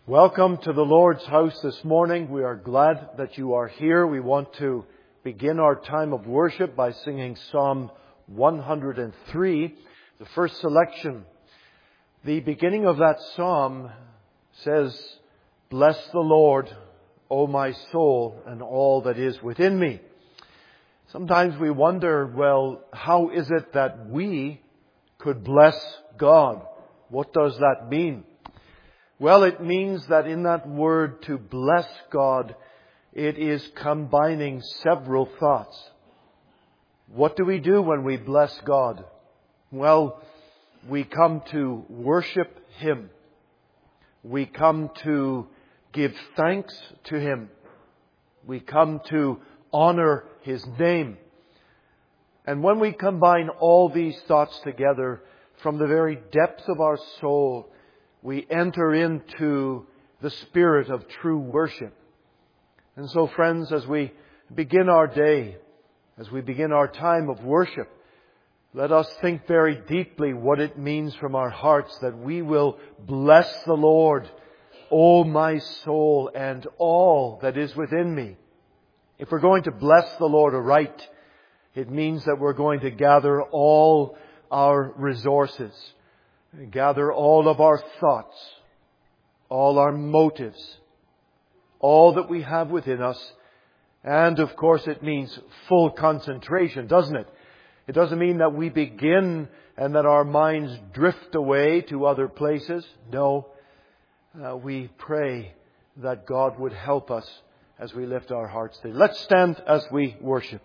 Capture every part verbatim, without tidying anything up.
Welcome to the Lord's house this morning. We are glad that you are here. We want to begin our time of worship by singing Psalm one hundred three, the first selection. The beginning of that psalm says, "Bless the Lord, O my soul, and all that is within me." Sometimes we wonder, well, how is it that we could bless God? What does that mean? Well, it means that in that word to bless God, it is combining several thoughts. What do we do when we bless God? Well, we come to worship Him. We come to give thanks to Him. We come to honor His name. And when we combine all these thoughts together from the very depths of our soul, we enter into the spirit of true worship. And so, friends, as we begin our day, as we begin our time of worship, let us think very deeply what it means from our hearts that we will bless the Lord, O my soul, and all that is within me. If we're going to bless the Lord aright, it means that we're going to gather all our resources, gather all of our thoughts, all our motives, all that we have within us. And of course it means full concentration, doesn't it? It doesn't mean that we begin and that our minds drift away to other places. No, uh, we pray that God would help us as we lift our hearts today. Let's stand as we worship.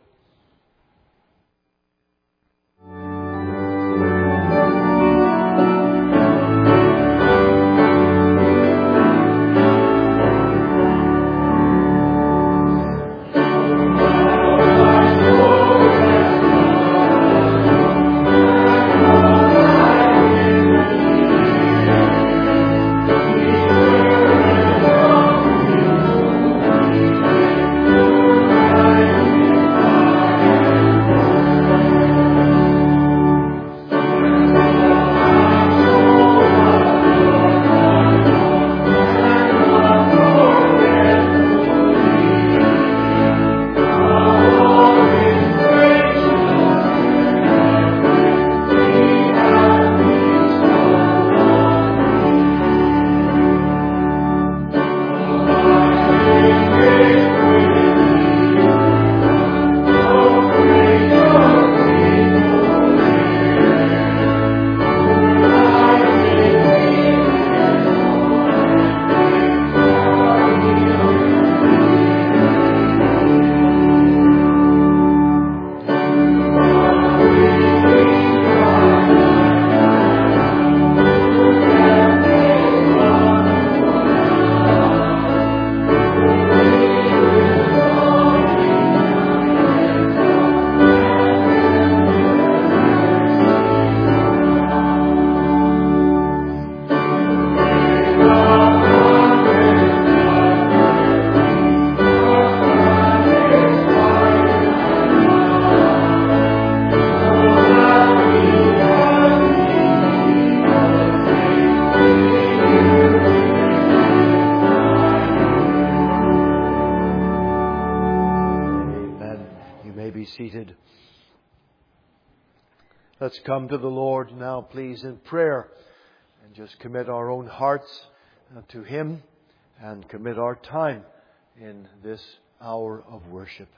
Let's come to the Lord now, please, in prayer and just commit our own hearts to Him and commit our time in this hour of worship.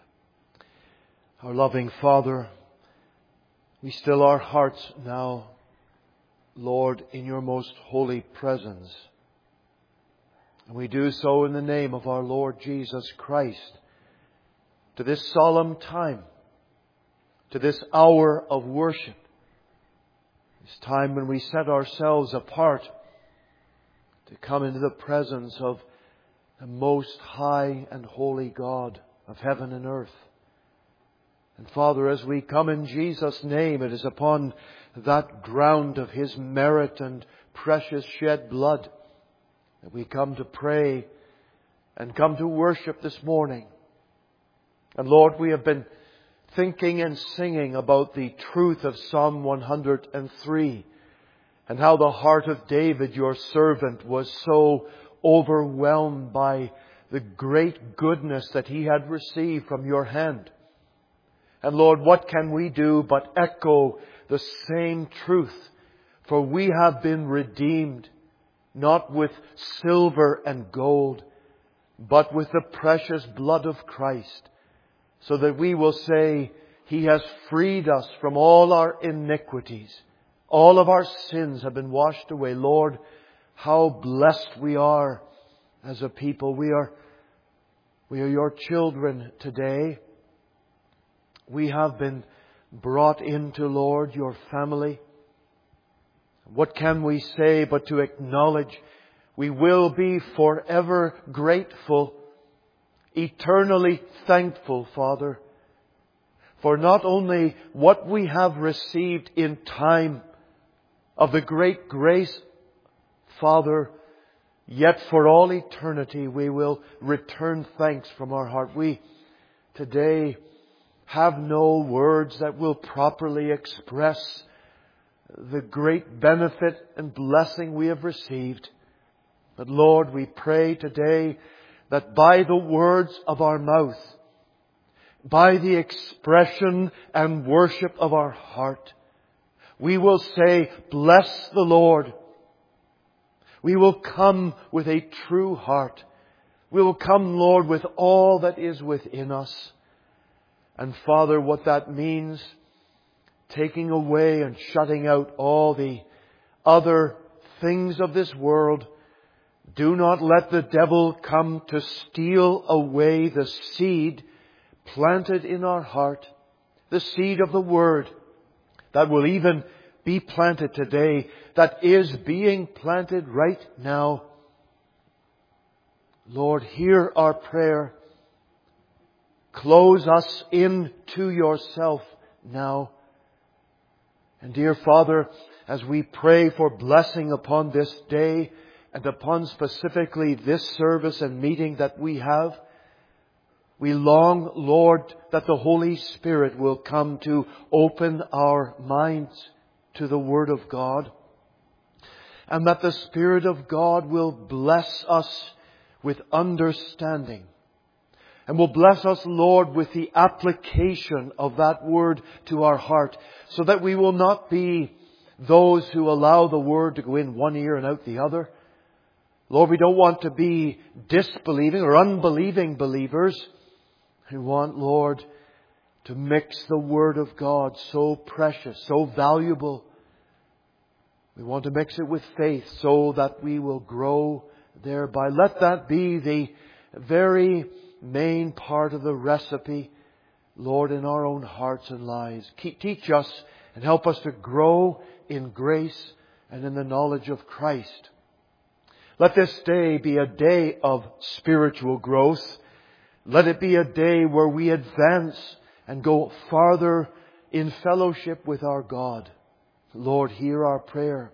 Our loving Father, we still our hearts now, Lord, in Your most holy presence. And we do so in the name of our Lord Jesus Christ, to this solemn time, to this hour of worship. This time when we set ourselves apart to come into the presence of the most high and holy God of heaven and earth. And Father, as we come in Jesus' name, it is upon that ground of His merit and precious shed blood that we come to pray and come to worship this morning. And Lord, we have been thinking and singing about the truth of Psalm one hundred three and how the heart of David, Your servant, was so overwhelmed by the great goodness that he had received from your hand. And Lord, what can we do but echo the same truth? For we have been redeemed, not with silver and gold, but with the precious blood of Christ, so that we will say, He has freed us from all our iniquities. All of our sins have been washed away. Lord, how blessed we are as a people. We are, we are your children today. We have been brought into, Lord, your family. What can we say but to acknowledge we will be forever grateful, eternally thankful, Father, for not only what we have received in time of the great grace, Father, yet for all eternity we will return thanks from our heart. We today have no words that will properly express the great benefit and blessing we have received. But Lord, we pray today that by the words of our mouth, by the expression and worship of our heart, we will say, bless the Lord. We will come with a true heart. We will come, Lord, with all that is within us. And Father, what that means, taking away and shutting out all the other things of this world. Do not let the devil come to steal away the seed planted in our heart, the seed of the Word that will even be planted today, that is being planted right now. Lord, hear our prayer. Close us into yourself now. And dear Father, as we pray for blessing upon this day and upon specifically this service and meeting that we have, we long, Lord, that the Holy Spirit will come to open our minds to the Word of God, and that the Spirit of God will bless us with understanding, and will bless us, Lord, with the application of that Word to our heart, so that we will not be those who allow the Word to go in one ear and out the other. Lord, we don't want to be disbelieving or unbelieving believers. We want, Lord, to mix the Word of God, so precious, so valuable. We want to mix it with faith so that we will grow thereby. Let that be the very main part of the recipe, Lord, in our own hearts and lives. Teach us and help us to grow in grace and in the knowledge of Christ. Let this day be a day of spiritual growth. Let it be a day where we advance and go farther in fellowship with our God. Lord, hear our prayer.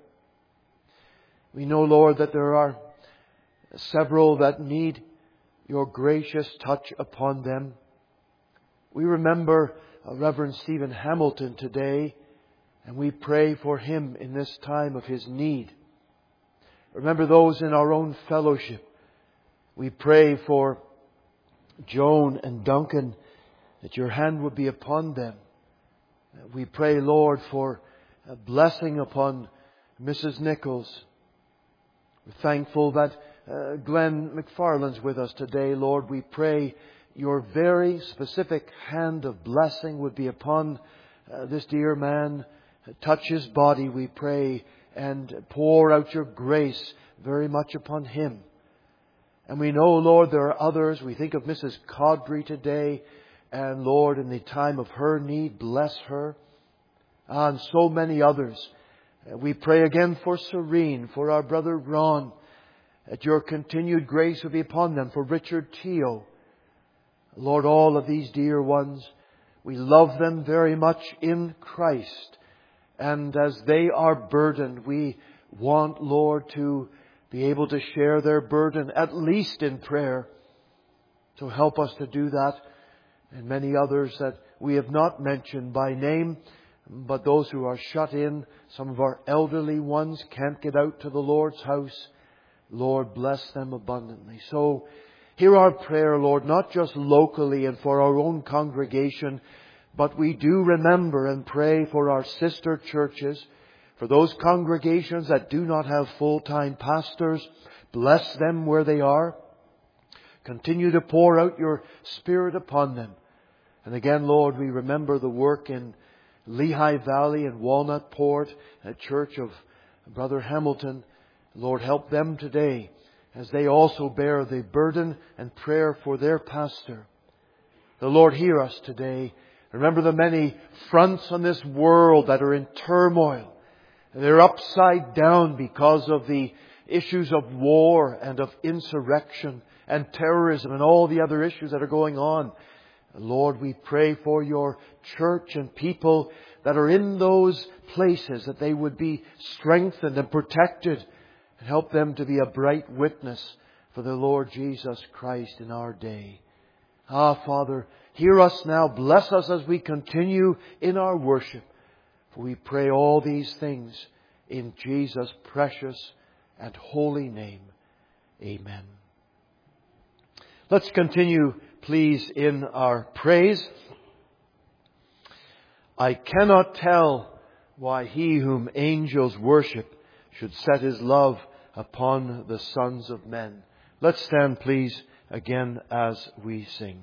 We know, Lord, that there are several that need your gracious touch upon them. We remember Reverend Stephen Hamilton today, and we pray for him in this time of his need. Remember those in our own fellowship. We pray for Joan and Duncan, that your hand would be upon them. We pray, Lord, for a blessing upon Missus Nichols. We're thankful that uh, Glenn McFarland's with us today, Lord. We pray your very specific hand of blessing would be upon uh, this dear man. Touch his body, we pray, and pour out your grace very much upon him. And we know, Lord, there are others. We think of Missus Codbury today. And Lord, in the time of her need, bless her. And so many others. We pray again for Serene, for our brother Ron, that your continued grace will be upon them. For Richard Teo. Lord, all of these dear ones, we love them very much in Christ. And as they are burdened, we want, Lord, to be able to share their burden, at least in prayer. So help us to do that. And many others that we have not mentioned by name, but those who are shut in, some of our elderly ones can't get out to the Lord's house. Lord, bless them abundantly. So, hear our prayer, Lord, not just locally and for our own congregation, but we do remember and pray for our sister churches, for those congregations that do not have full-time pastors. Bless them where they are. Continue to pour out your Spirit upon them. And again, Lord, we remember the work in Lehigh Valley and Walnut Port, a church of Brother Hamilton. Lord, help them today as they also bear the burden and prayer for their pastor. The Lord, hear us today. Remember the many fronts on this world that are in turmoil. They're upside down because of the issues of war and of insurrection and terrorism and all the other issues that are going on. Lord, we pray for your church and people that are in those places, that they would be strengthened and protected, and help them to be a bright witness for the Lord Jesus Christ in our day. Ah, Father, hear us now. Bless us as we continue in our worship. For we pray all these things in Jesus' precious and holy name. Amen. Let's continue, please, in our praise. I cannot tell why he whom angels worship should set his love upon the sons of men. Let's stand, please, again as we sing.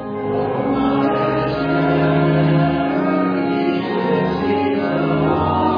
Oh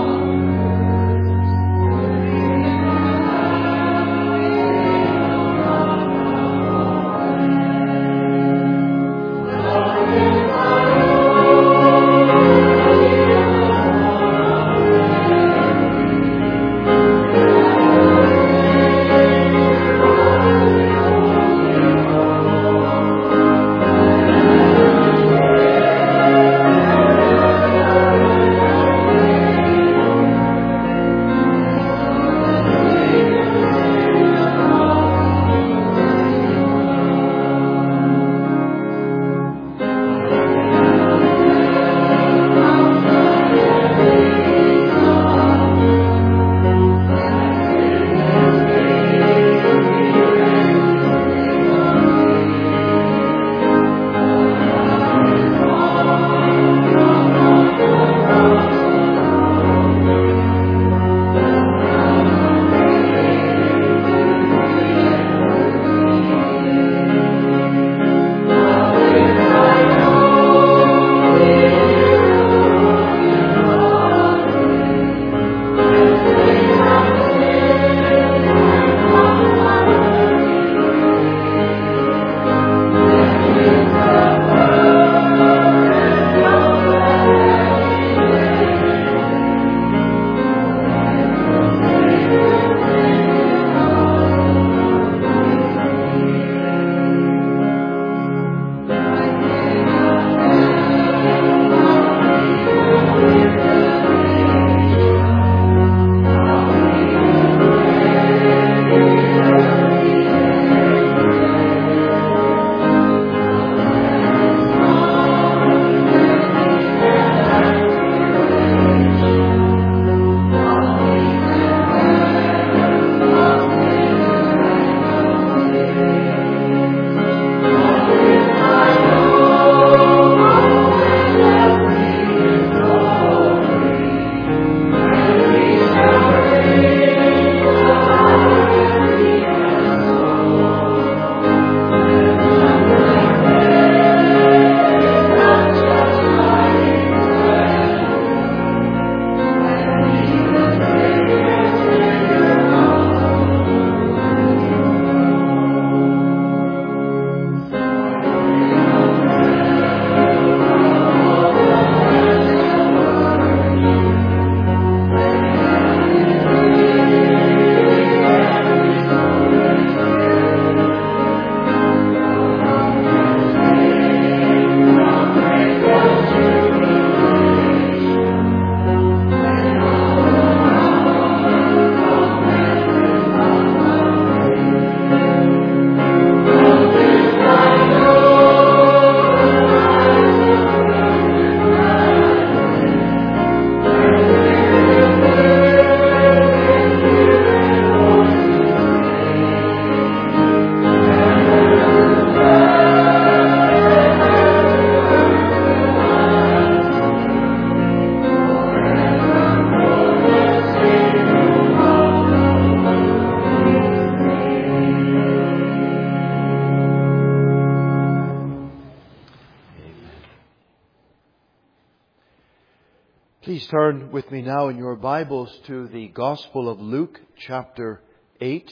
Please turn with me now in your Bibles to the Gospel of Luke, chapter eight.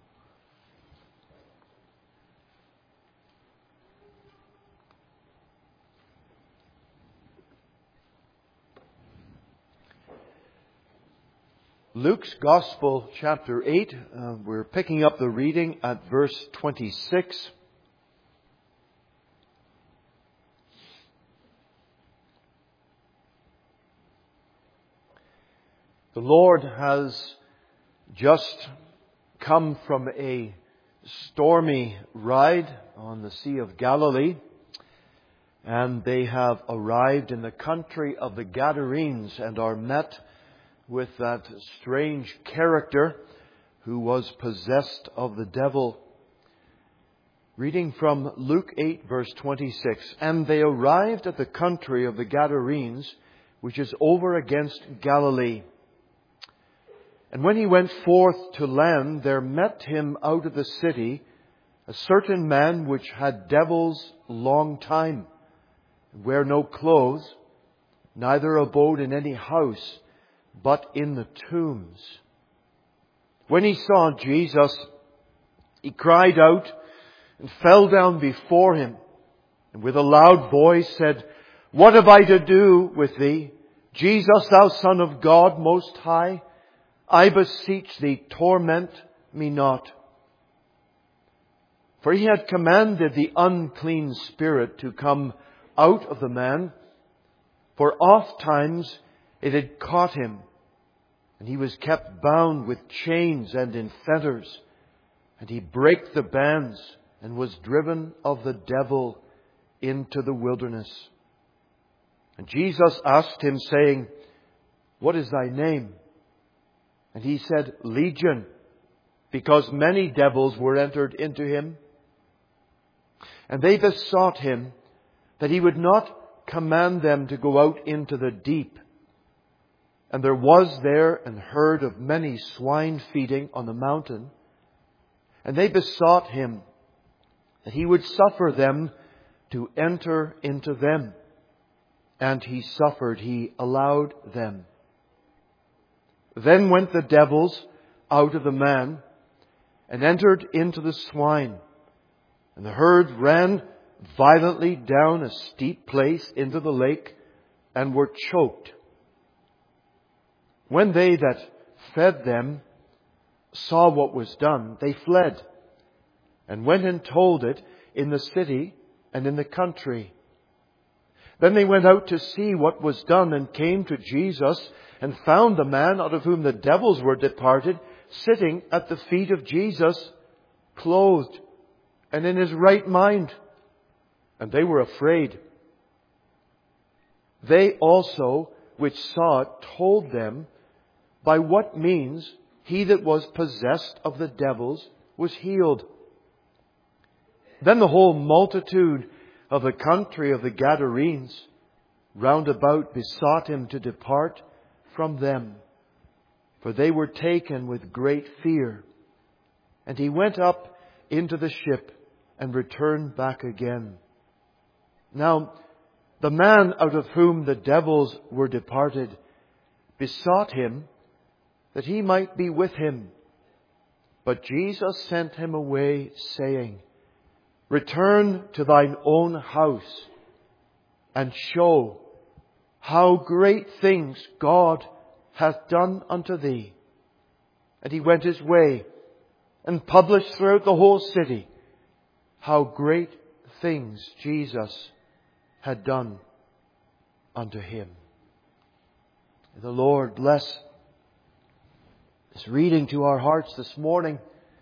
Luke's Gospel, chapter eight. Uh, we're picking up the reading at verse twenty-six. The Lord has just come from a stormy ride on the Sea of Galilee, and they have arrived in the country of the Gadarenes and are met with that strange character who was possessed of the devil. Reading from Luke eight, verse twenty-six. And they arrived at the country of the Gadarenes, which is over against Galilee. And when he went forth to land, there met him out of the city a certain man which had devils long time, and wear no clothes, neither abode in any house, but in the tombs. When he saw Jesus, he cried out and fell down before him, and with a loud voice said, What have I to do with thee, Jesus, thou Son of God Most High? I beseech thee, torment me not. For he had commanded the unclean spirit to come out of the man, for oft times it had caught him, and he was kept bound with chains and in fetters, and he brake the bands, and was driven of the devil into the wilderness. And Jesus asked him, saying, What is thy name? And he said, Legion, because many devils were entered into him. And they besought him that he would not command them to go out into the deep. And there was there an herd of many swine feeding on the mountain. And they besought him that he would suffer them to enter into them. And he suffered, he allowed them. Then went the devils out of the man, and entered into the swine. And the herd ran violently down a steep place into the lake, and were choked. When they that fed them saw what was done, they fled, and went and told it in the city and in the country. Then they went out to see what was done, and came to Jesus, and found the man out of whom the devils were departed, sitting at the feet of Jesus, clothed and in his right mind. And they were afraid. They also, which saw it, told them by what means he that was possessed of the devils was healed. Then the whole multitude of the country of the Gadarenes round about besought him to depart from them, for they were taken with great fear. And he went up into the ship and returned back again. Now, the man out of whom the devils were departed besought him that he might be with him. But Jesus sent him away, saying, Return to thine own house, and show how great things God hath done unto thee. And he went his way, and published throughout the whole city how great things Jesus had done unto him. The Lord bless this reading to our hearts this morning.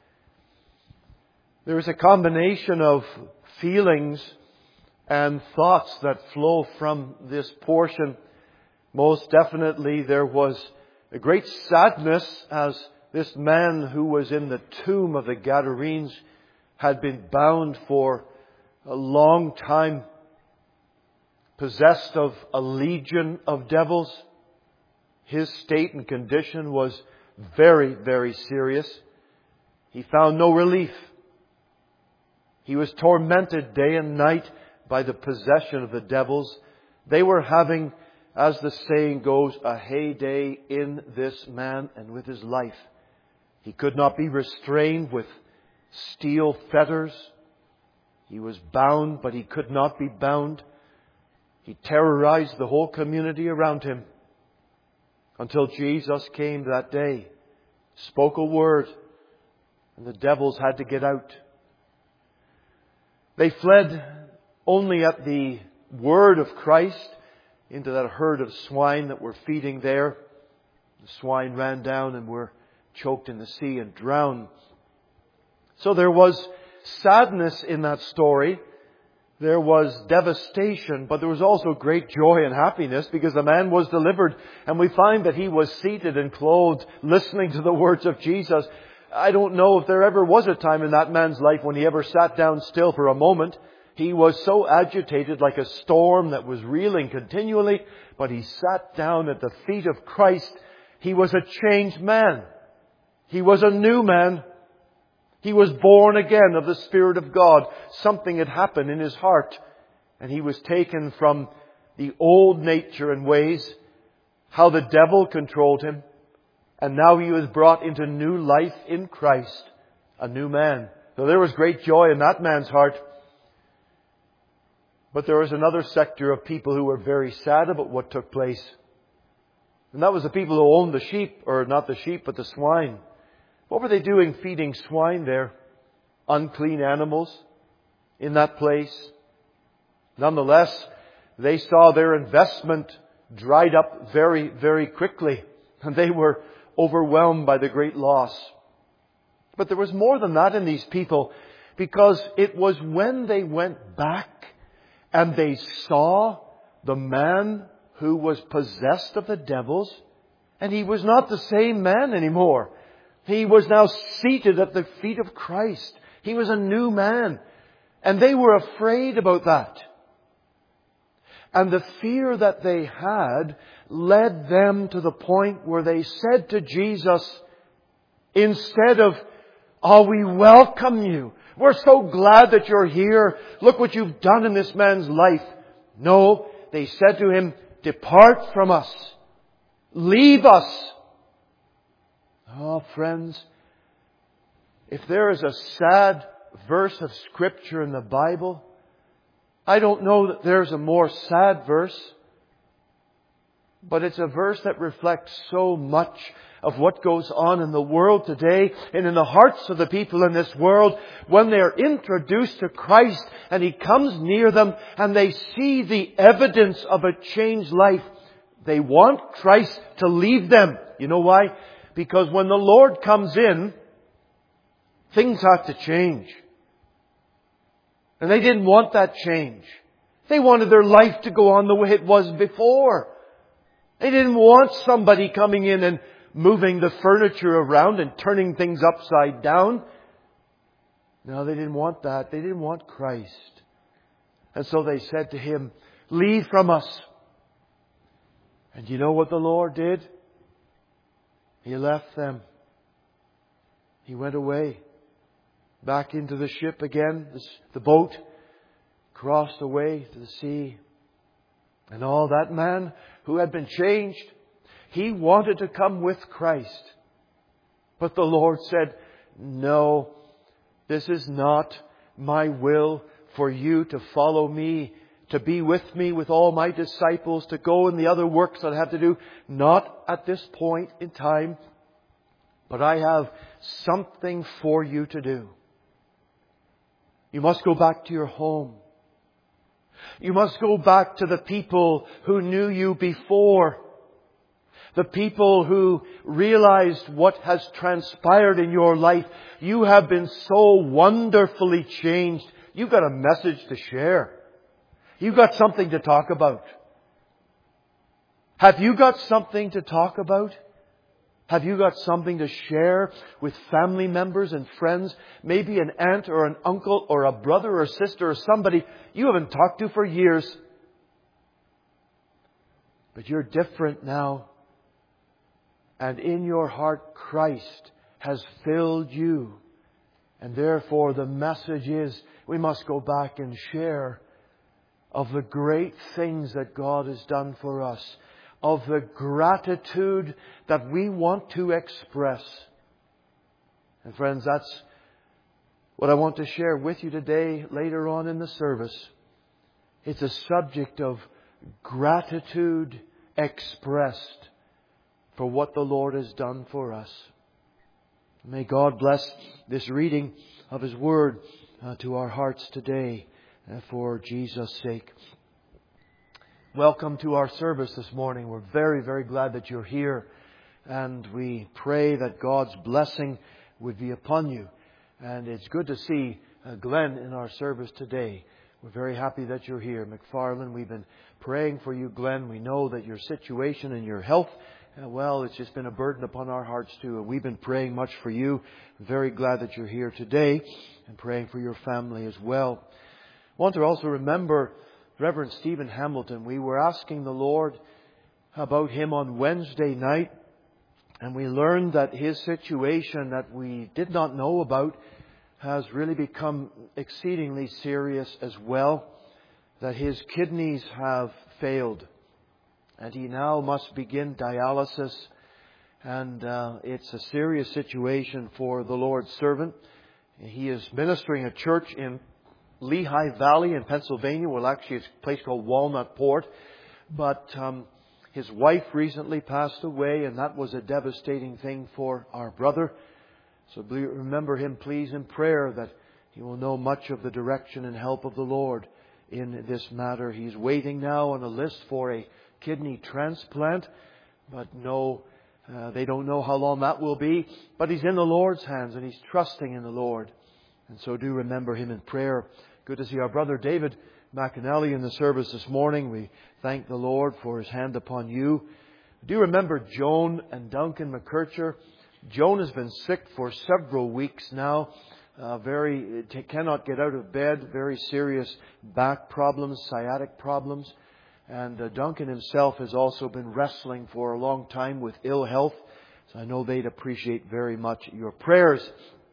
There is a combination of feelings and thoughts that flow from this portion. Most definitely there was a great sadness as this man who was in the tomb of the Gadarenes had been bound for a long time, possessed of a legion of devils. His state and condition was very, very serious. He found no relief. He was tormented day and night by the possession of the devils. They were having as the saying goes, a heyday in this man and with his life. He could not be restrained with steel fetters. He was bound, but he could not be bound. He terrorized the whole community around him until Jesus came that day, spoke a word, and the devils had to get out. They fled only at the word of Christ into that herd of swine that were feeding there. The swine ran down and were choked in the sea and drowned. So there was sadness in that story. There was devastation, but there was also great joy and happiness because the man was delivered. And we find that he was seated and clothed, listening to the words of Jesus. I don't know if there ever was a time in that man's life when he ever sat down still for a moment. He was so agitated like a storm that was reeling continually, but he sat down at the feet of Christ. He was a changed man. He was a new man. He was born again of the Spirit of God. Something had happened in his heart. And he was taken from the old nature and ways, how the devil controlled him. And now he was brought into new life in Christ, a new man. So there was great joy in that man's heart. But there was another sector of people who were very sad about what took place. And that was the people who owned the sheep, or not the sheep, but the swine. What were they doing feeding swine there? Unclean animals in that place. Nonetheless, they saw their investment dried up very, very quickly. And they were overwhelmed by the great loss. But there was more than that in these people, because it was when they went back and they saw the man who was possessed of the devils, and he was not the same man anymore. He was now seated at the feet of Christ. He was a new man. And they were afraid about that. And the fear that they had led them to the point where they said to Jesus, instead of, "Oh, we welcome you. We're so glad that you're here. Look what you've done in this man's life." No, they said to him, "Depart from us. Leave us." Oh, friends, if there is a sad verse of Scripture in the Bible, I don't know that there's a more sad verse. But it's a verse that reflects so much of what goes on in the world today and in the hearts of the people in this world when they are introduced to Christ and He comes near them and they see the evidence of a changed life. They want Christ to leave them. You know why? Because when the Lord comes in, things have to change. And they didn't want that change. They wanted their life to go on the way it was before. They didn't want somebody coming in and moving the furniture around and turning things upside down. No, they didn't want that. They didn't want Christ. And so they said to Him, "Leave from us." And you know what the Lord did? He left them. He went away. Back into the ship again, the boat, crossed away to the sea. And all that man who had been changed, he wanted to come with Christ. But the Lord said, "No, this is not my will for you to follow me, to be with me with all my disciples, to go in the other works that I have to do. Not at this point in time. But I have something for you to do. You must go back to your home. You must go back to the people who knew you before. The people who realized what has transpired in your life. You have been so wonderfully changed. You've got a message to share. You've got something to talk about. Have you got something to talk about? Have you got something to share with family members and friends? Maybe an aunt or an uncle or a brother or sister or somebody you haven't talked to for years. But you're different now. And in your heart, Christ has filled you. And therefore the message is we must go back and share of the great things that God has done for us, of the gratitude that we want to express. And friends, that's what I want to share with you today, later on in the service. It's a subject of gratitude expressed for what the Lord has done for us. May God bless this reading of His Word uh, to our hearts today uh, for Jesus' sake. Welcome to our service this morning. We're very, very glad that you're here. And we pray that God's blessing would be upon you. And it's good to see uh, Glenn in our service today. We're very happy that you're here. McFarland, we've been praying for you, Glenn. We know that your situation and your health, uh, well, it's just been a burden upon our hearts too. And we've been praying much for you. Very glad that you're here today and praying for your family as well. I want to also remember Reverend Stephen Hamilton. We were asking the Lord about him on Wednesday night. And we learned that his situation that we did not know about has really become exceedingly serious as well. That his kidneys have failed. And he now must begin dialysis. And uh, it's a serious situation for the Lord's servant. He is ministering a church in Lehigh Valley in Pennsylvania. Well, actually it's a place called Walnut Port. But um, his wife recently passed away, and that was a devastating thing for our brother. So remember him, please, in prayer, that he will know much of the direction and help of the Lord in this matter. He's waiting now on a list for a kidney transplant, but no, uh, they don't know how long that will be. But he's in the Lord's hands, and he's trusting in the Lord. And so do remember him in prayer. Good to see our brother David McAnally in the service this morning. We thank the Lord for His hand upon you. Do you remember Joan and Duncan McKercher? Joan has been sick for several weeks now. Uh, very t- cannot get out of bed. Very serious back problems, sciatic problems. And uh, Duncan himself has also been wrestling for a long time with ill health. So I know they'd appreciate very much your prayers.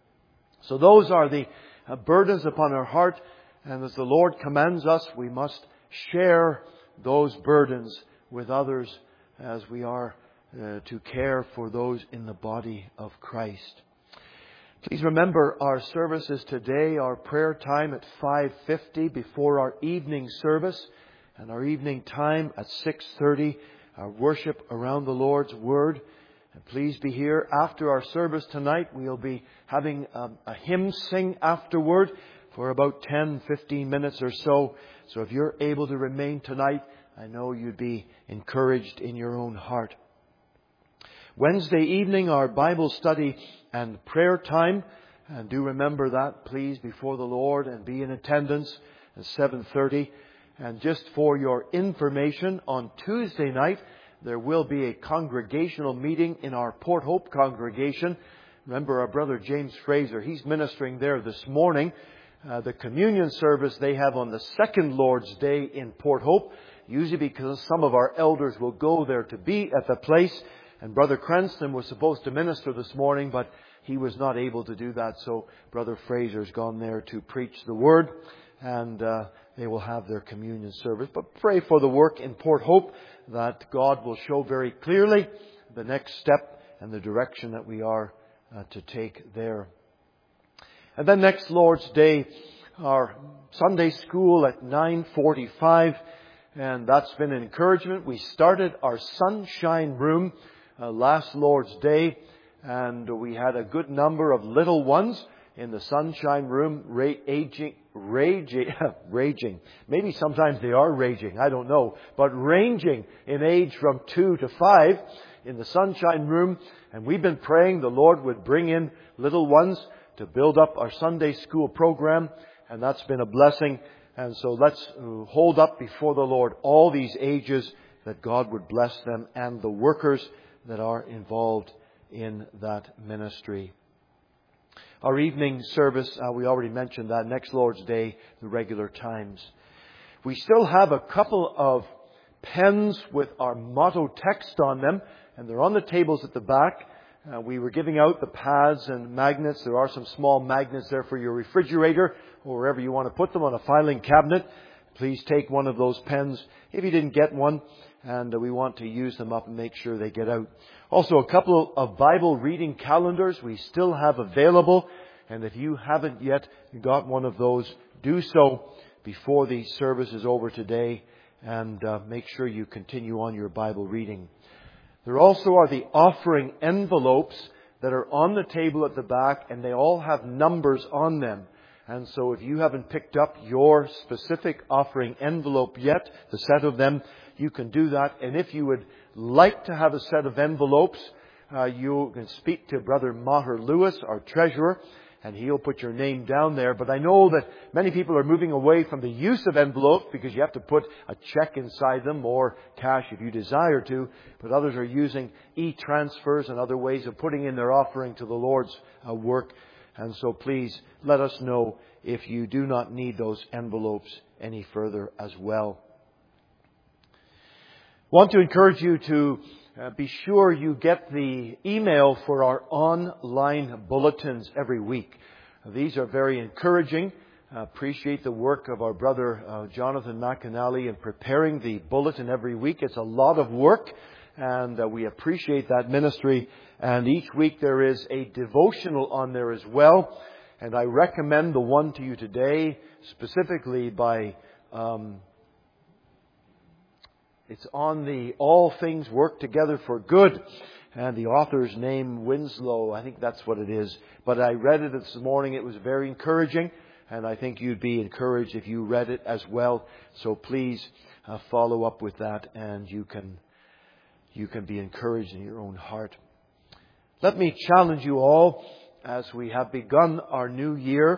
So those are the uh, burdens upon our heart. And as the Lord commands us, we must share those burdens with others as we are uh, to care for those in the body of Christ. Please remember our services today, our prayer time at five fifty before our evening service, and our evening time at six thirty, our worship around the Lord's Word. And please be here after our service tonight. We'll be having um, a hymn sing afterward for about ten, fifteen minutes or so. So if you're able to remain tonight, I know you'd be encouraged in your own heart. Wednesday evening, our Bible study and prayer time. And do remember that, please, before the Lord, and be in attendance at seven thirty. And just for your information, on Tuesday night, there will be a congregational meeting in our Port Hope congregation. Remember our brother James Fraser, he's ministering there this morning. Uh, the communion service they have on the second Lord's Day in Port Hope, usually because some of our elders will go there to be at the place. And Brother Cranston was supposed to minister this morning, but he was not able to do that. So Brother Fraser's gone there to preach the Word, and uh, they will have their communion service. But pray for the work in Port Hope, that God will show very clearly the next step and the direction that we are uh, to take there. And then next Lord's Day, our Sunday school at nine forty-five. And that's been an encouragement. We started our Sunshine Room uh, last Lord's Day. And we had a good number of little ones in the Sunshine Room, ra- aging, raging, raging. Maybe sometimes they are raging, I don't know. But ranging in age from two to five in the Sunshine Room. And we've been praying the Lord would bring in little ones to build up our Sunday school program. And that's been a blessing. And so let's hold up before the Lord all these ages, that God would bless them and the workers that are involved in that ministry. Our evening service, uh, we already mentioned that, next Lord's Day, the regular times. We still have a couple of pens with our motto text on them, and they're on the tables at the back. Uh, we were giving out the pads and magnets. There are some small magnets there for your refrigerator or wherever you want to put them, on a filing cabinet. please take one of those pens if you didn't get one, and we want to use them up and make sure they get out. Also, a couple of Bible reading calendars we still have available, and if you haven't yet got one of those, do so before the service is over today, and uh, make sure you continue on your Bible reading. There also are the offering envelopes that are on the table at the back, and they all have numbers on them. And so if you haven't picked up your specific offering envelope yet, the set of them, you can do that. And if you would like to have a set of envelopes, uh, you can speak to Brother Maher Lewis, our treasurer, and he'll put your name down there. But I know that many people are moving away from the use of envelopes because you have to put a check inside them or cash if you desire to. But others are using e-transfers and other ways of putting in their offering to the Lord's uh, work. And so please let us know if you do not need those envelopes any further as well. I want to encourage you to Uh, be sure you get the email for our online bulletins every week. Uh, these are very encouraging. Uh, appreciate the work of our brother uh, Jonathan McAnally in preparing the bulletin every week. It's a lot of work, and uh, we appreciate that ministry. And each week there is a devotional on there as well. And I recommend the one to you today, specifically by... Um, It's on the All Things Work Together for Good. And the author's name, Winslow, I think that's what it is. But I read it this morning. It was very encouraging. And I think you'd be encouraged if you read it as well. So please uh, follow up with that, and you can, you can be encouraged in your own heart. Let me challenge you all, as we have begun our new year,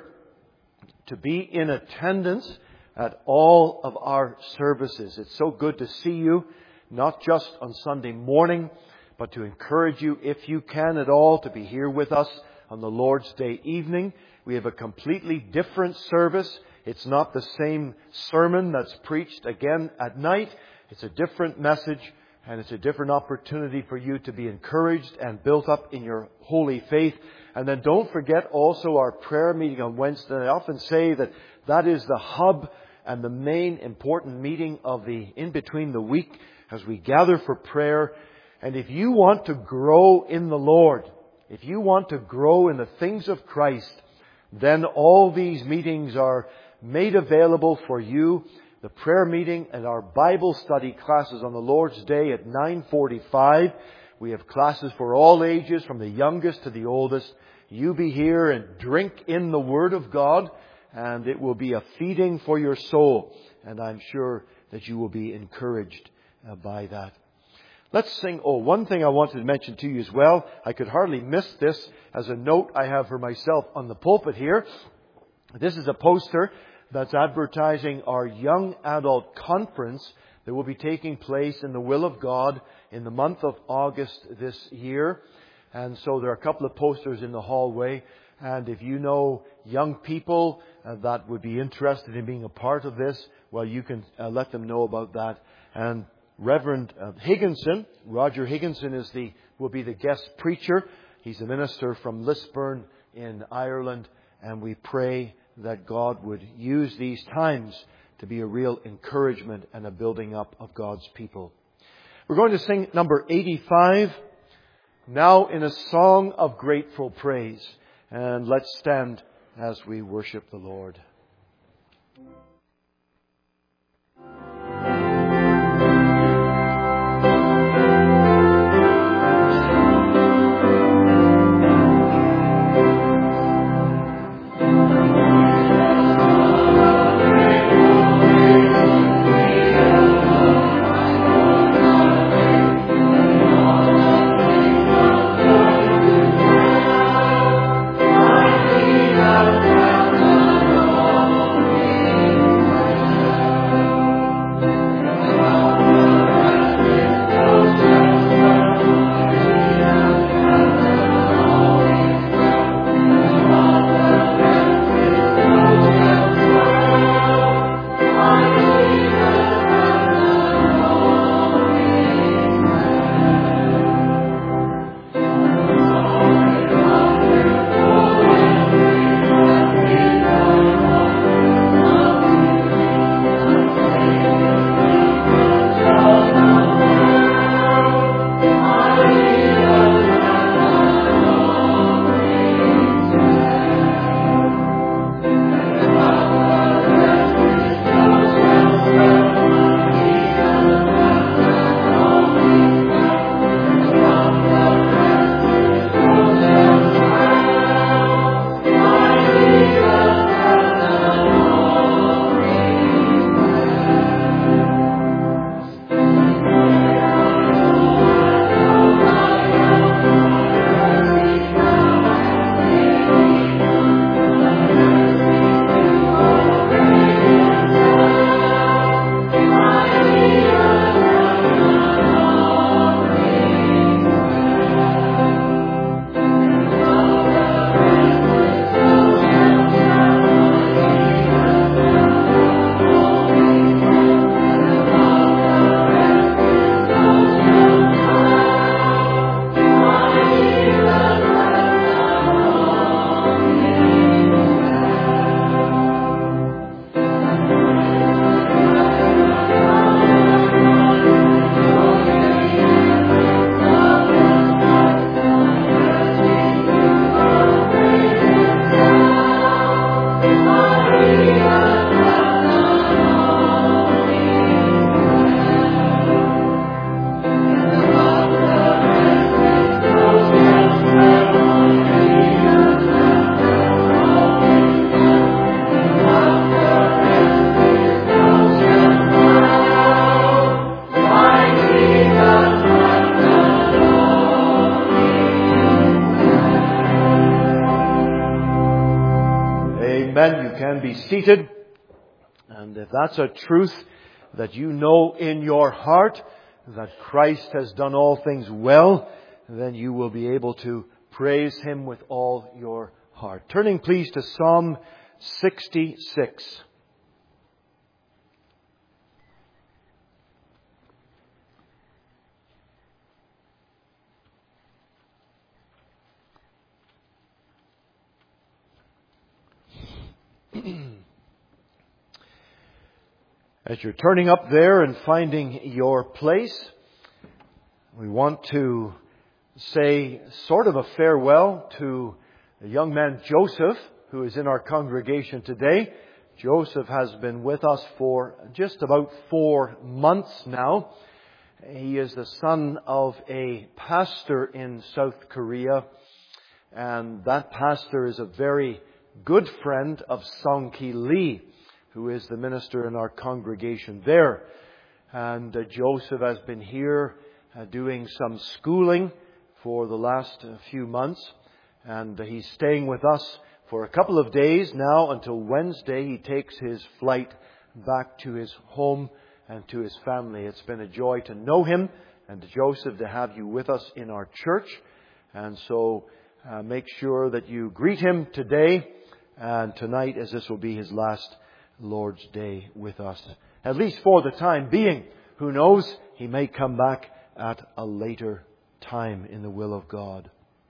to be in attendance at all of our services. It's so good to see you, not just on Sunday morning, but to encourage you, if you can at all, to be here with us on the Lord's Day evening. We have a completely different service. It's not the same sermon that's preached again at night. It's a different message, and it's a different opportunity for you to be encouraged and built up in your holy faith. And then don't forget also our prayer meeting on Wednesday. I often say that that is the hub and the main important meeting of the in between the week as we gather for prayer. And if you want to grow in the Lord, if you want to grow in the things of Christ, then all these meetings are made available for you. The prayer meeting and our Bible study classes on the Lord's Day at nine forty-five. We have classes for all ages, from the youngest to the oldest. You be here and drink in the Word of God, and it will be a feeding for your soul. And I'm sure that you will be encouraged uh, by that. Let's sing. Oh, one thing I wanted to mention to you as well. I could hardly miss this as a note I have for myself on the pulpit here. This is a poster that's advertising our young adult conference that will be taking place in the will of God in the month of August this year. And so there are a couple of posters in the hallway. And if you know young people uh, that would be interested in being a part of this, well, you can uh, let them know about that. And Reverend uh, Higginson, Roger Higginson, is the will be the guest preacher. He's a minister from Lisburn in Ireland. And we pray that God would use these times to be a real encouragement and a building up of God's people. We're going to sing number eighty-five, Now in a Song of Grateful Praise. And let's stand as we worship the Lord. Lord. be seated. And if that's a truth that you know in your heart, that Christ has done all things well, then you will be able to praise Him with all your heart. Turning please to Psalm sixty-six. As you're turning up there and finding your place, we want to say sort of a farewell to the young man Joseph, who is in our congregation today. Joseph has been with us for just about four months now. He is the son of a pastor in South Korea, and that pastor is a very good friend of Song-Ki Lee, who is the minister in our congregation there. And uh, Joseph has been here uh, doing some schooling for the last uh, few months. And uh, he's staying with us for a couple of days now until Wednesday. He takes his flight back to his home and to his family. It's been a joy to know him and Joseph to have you with us in our church. And so uh, make sure that you greet him today and tonight, as this will be his last Lord's Day with us. At least for the time being. Who knows? He may come back at a later time in the will of God.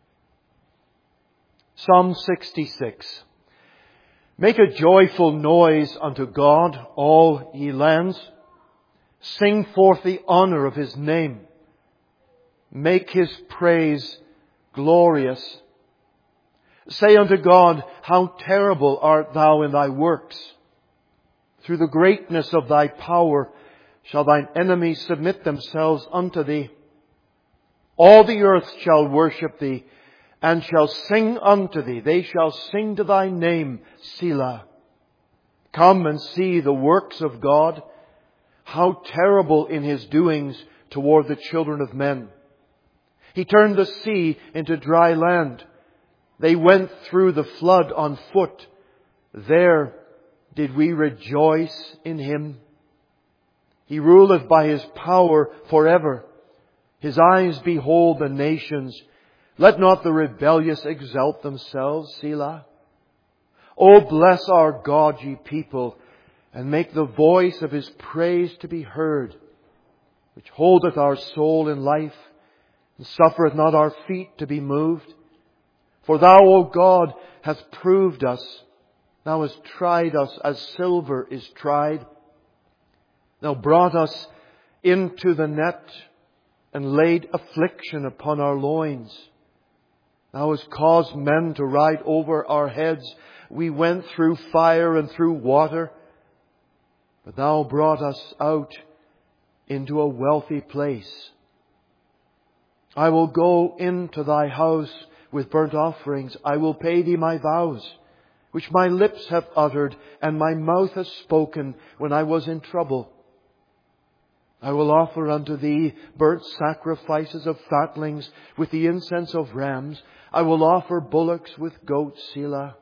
Psalm sixty-six. Make a joyful noise unto God, all ye lands. Sing forth the honour of His name. Make His praise glorious. Say unto God, how terrible art Thou in Thy works. Through the greatness of Thy power shall Thine enemies submit themselves unto Thee. All the earth shall worship Thee, and shall sing unto Thee. They shall sing to Thy name, Selah. Come and see the works of God, how terrible in His doings toward the children of men. He turned the sea into dry land. They went through the flood on foot. There did we rejoice in Him. He ruleth by His power forever. His eyes behold the nations. Let not the rebellious exalt themselves, Selah. O bless our God, ye people, and make the voice of His praise to be heard, which holdeth our soul in life, and suffereth not our feet to be moved. For Thou, O God, hast proved us. Thou hast tried us as silver is tried. Thou brought us into the net and laid affliction upon our loins. Thou hast caused men to ride over our heads. We went through fire and through water, but Thou brought us out into a wealthy place. I will go into Thy house with burnt offerings. I will pay Thee my vows, which my lips have uttered, and my mouth has spoken when I was in trouble. I will offer unto Thee burnt sacrifices of fatlings with the incense of rams. I will offer bullocks with goats, Selah.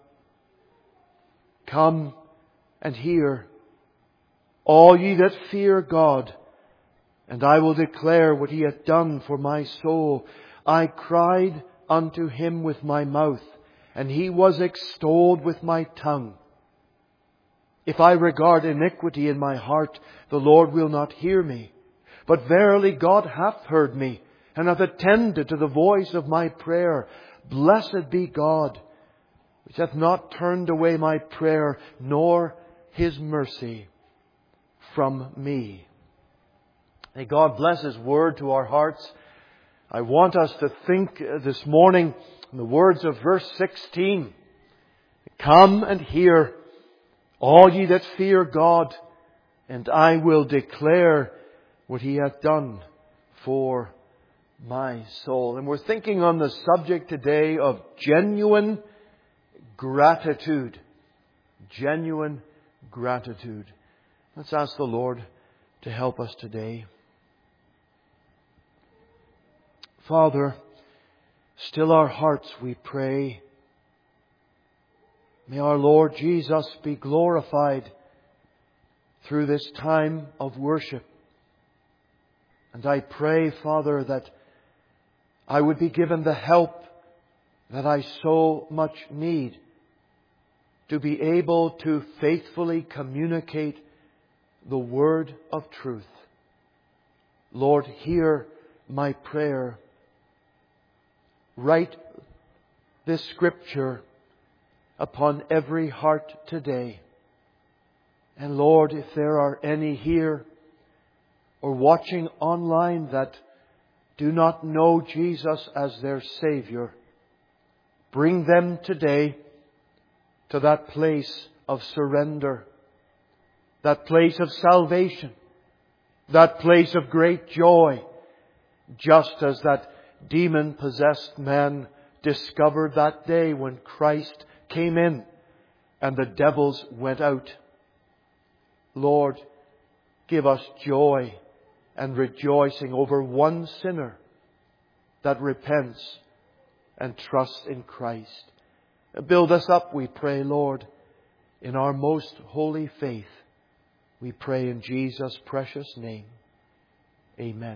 Come and hear, all ye that fear God, and I will declare what He hath done for my soul. I cried unto Him with my mouth, and He was extolled with my tongue. If I regard iniquity in my heart, the Lord will not hear me. But verily God hath heard me, and hath attended to the voice of my prayer. Blessed be God, which hath not turned away my prayer, nor His mercy from me. May God bless His word to our hearts. I want us to think this morning in the words of verse sixteen. Come and hear, all ye that fear God, and I will declare what He hath done for my soul. And we're thinking on the subject today of genuine gratitude. Genuine gratitude. Let's ask the Lord to help us today. Father, still our hearts, we pray. May our Lord Jesus be glorified through this time of worship. And I pray, Father, that I would be given the help that I so much need to be able to faithfully communicate the word of truth. Lord, hear my prayer. Write this scripture upon every heart today. And Lord, if there are any here or watching online that do not know Jesus as their Savior, bring them today to that place of surrender, that place of salvation, that place of great joy, just as that demon-possessed man discovered that day when Christ came in and the devils went out. Lord, give us joy and rejoicing over one sinner that repents and trusts in Christ. Build us up, we pray, Lord, in our most holy faith. We pray in Jesus' precious name. Amen.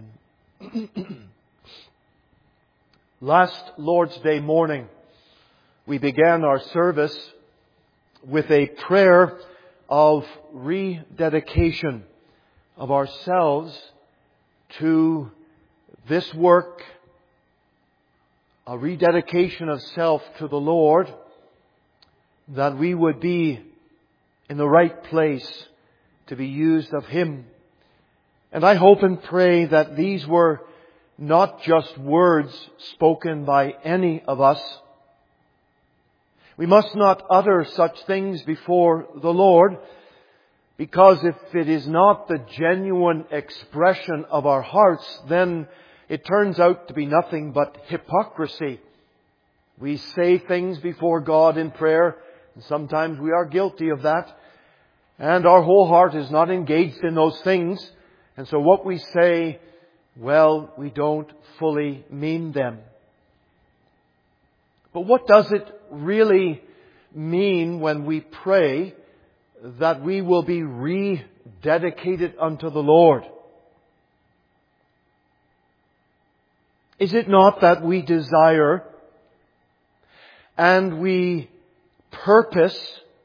Last Lord's Day morning, we began our service with a prayer of rededication of ourselves to this work, a rededication of self to the Lord, that we would be in the right place to be used of Him. And I hope and pray that these were not just words spoken by any of us. We must not utter such things before the Lord, because if it is not the genuine expression of our hearts, then it turns out to be nothing but hypocrisy. We say things before God in prayer, and sometimes we are guilty of that, and our whole heart is not engaged in those things. And so what we say, well, we don't fully mean them. But what does it really mean when we pray that we will be rededicated unto the Lord? Is it not that we desire and we purpose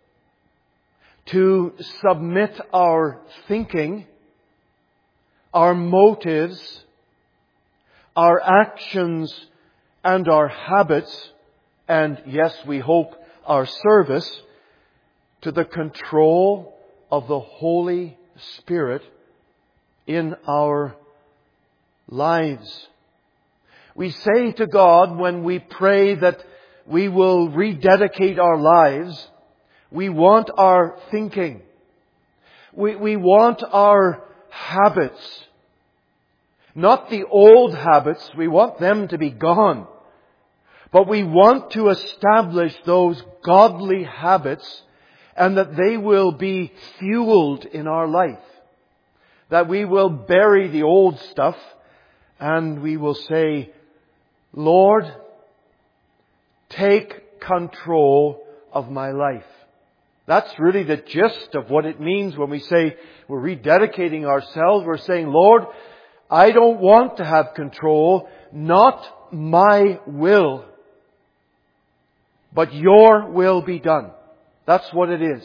to submit our thinking, our motives, our actions, and our habits, and yes, we hope our service, to the control of the Holy Spirit in our lives? We say to God when we pray that we will rededicate our lives, we want our thinking, we, we want our habits, not the old habits, we want them to be gone. But we want to establish those godly habits, and that they will be fueled in our life. That we will bury the old stuff and we will say, Lord, take control of my life. That's really the gist of what it means when we say we're rededicating ourselves. We're saying, Lord, I don't want to have control, not my will, but your will be done. That's what it is.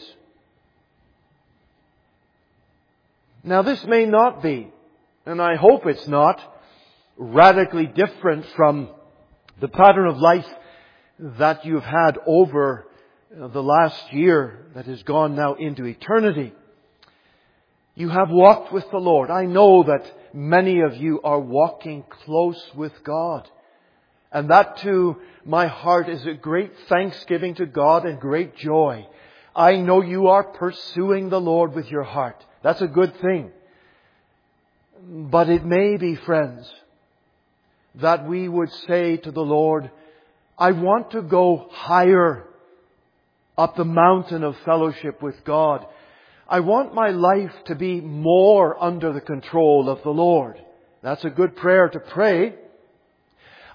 Now this may not be, and I hope it's not, radically different from the pattern of life that you've had over the last year that has gone now into eternity. You have walked with the Lord. I know that many of you are walking close with God. And that to my heart is a great thanksgiving to God and great joy. I know you are pursuing the Lord with your heart. That's a good thing. But it may be, friends, that we would say to the Lord, I want to go higher up the mountain of fellowship with God. I want my life to be more under the control of the Lord. That's a good prayer to pray.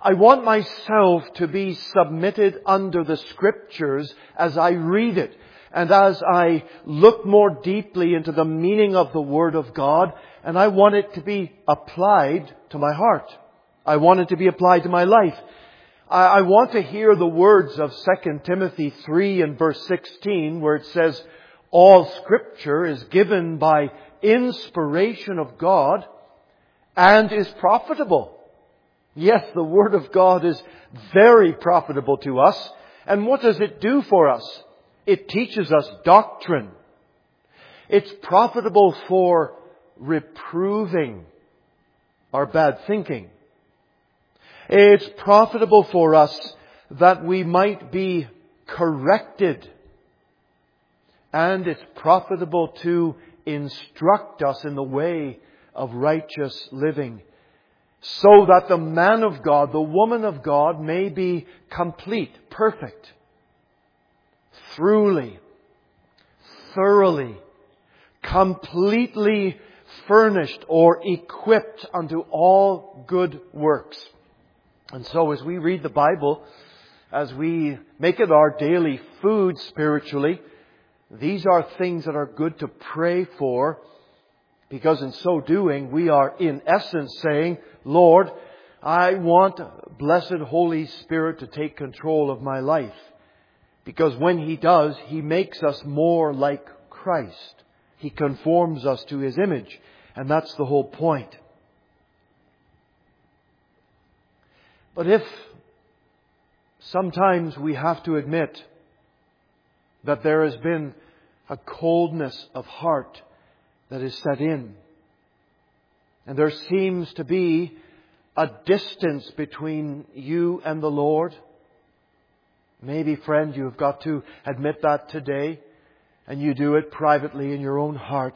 I want myself to be submitted under the Scriptures as I read it and as I look more deeply into the meaning of the Word of God, and I want it to be applied to my heart. I want it to be applied to my life. I, I want to hear the words of Second Timothy three and verse sixteen, where it says, all Scripture is given by inspiration of God and is profitable. Yes, the Word of God is very profitable to us. And what does it do for us? It teaches us doctrine. It's profitable for reproving our bad thinking. It's profitable for us that we might be corrected. And it's profitable to instruct us in the way of righteous living, so that the man of God, the woman of God, may be complete, perfect, throughly, thoroughly, completely furnished or equipped unto all good works. And so as we read the Bible, as we make it our daily food spiritually, these are things that are good to pray for, because in so doing, we are in essence saying, Lord, I want blessed Holy Spirit to take control of my life. Because when He does, He makes us more like Christ. He conforms us to His image. And that's the whole point. But if sometimes we have to admit that there has been a coldness of heart that is set in, and there seems to be a distance between you and the Lord, maybe, friend, you have got to admit that today, and you do it privately in your own heart.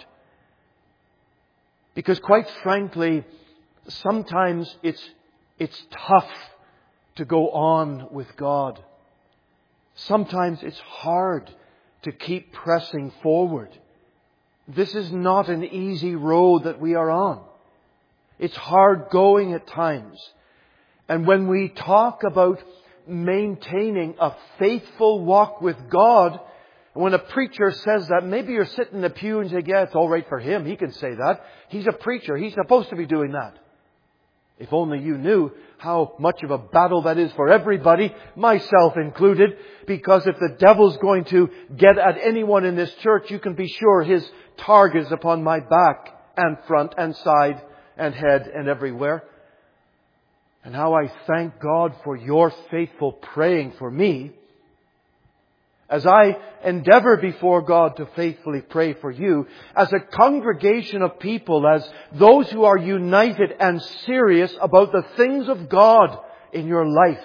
Because quite frankly, sometimes it's it's tough to go on with God. Sometimes it's hard to keep pressing forward. This is not an easy road that we are on. It's hard going at times. And when we talk about maintaining a faithful walk with God, when a preacher says that, maybe you're sitting in the pew and say, yeah, it's all right for him. He can say that. He's a preacher. He's supposed to be doing that. If only you knew how much of a battle that is for everybody, myself included, because if the devil's going to get at anyone in this church, you can be sure his target is upon my back and front and side and head and everywhere. And how I thank God for your faithful praying for me, as I endeavor before God to faithfully pray for you, as a congregation of people, as those who are united and serious about the things of God in your life.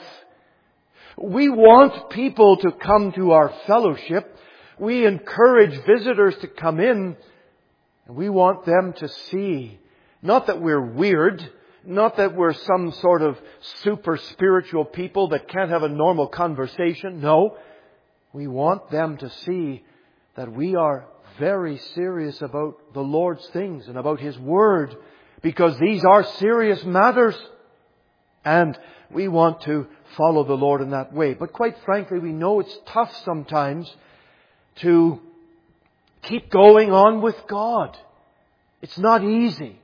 We want people to come to our fellowship. We encourage visitors to come in, and we want them to see, not that we're weird, not that we're some sort of super spiritual people that can't have a normal conversation. No. We want them to see that we are very serious about the Lord's things and about His Word, because these are serious matters. And we want to follow the Lord in that way. But quite frankly, we know it's tough sometimes to keep going on with God. It's not easy.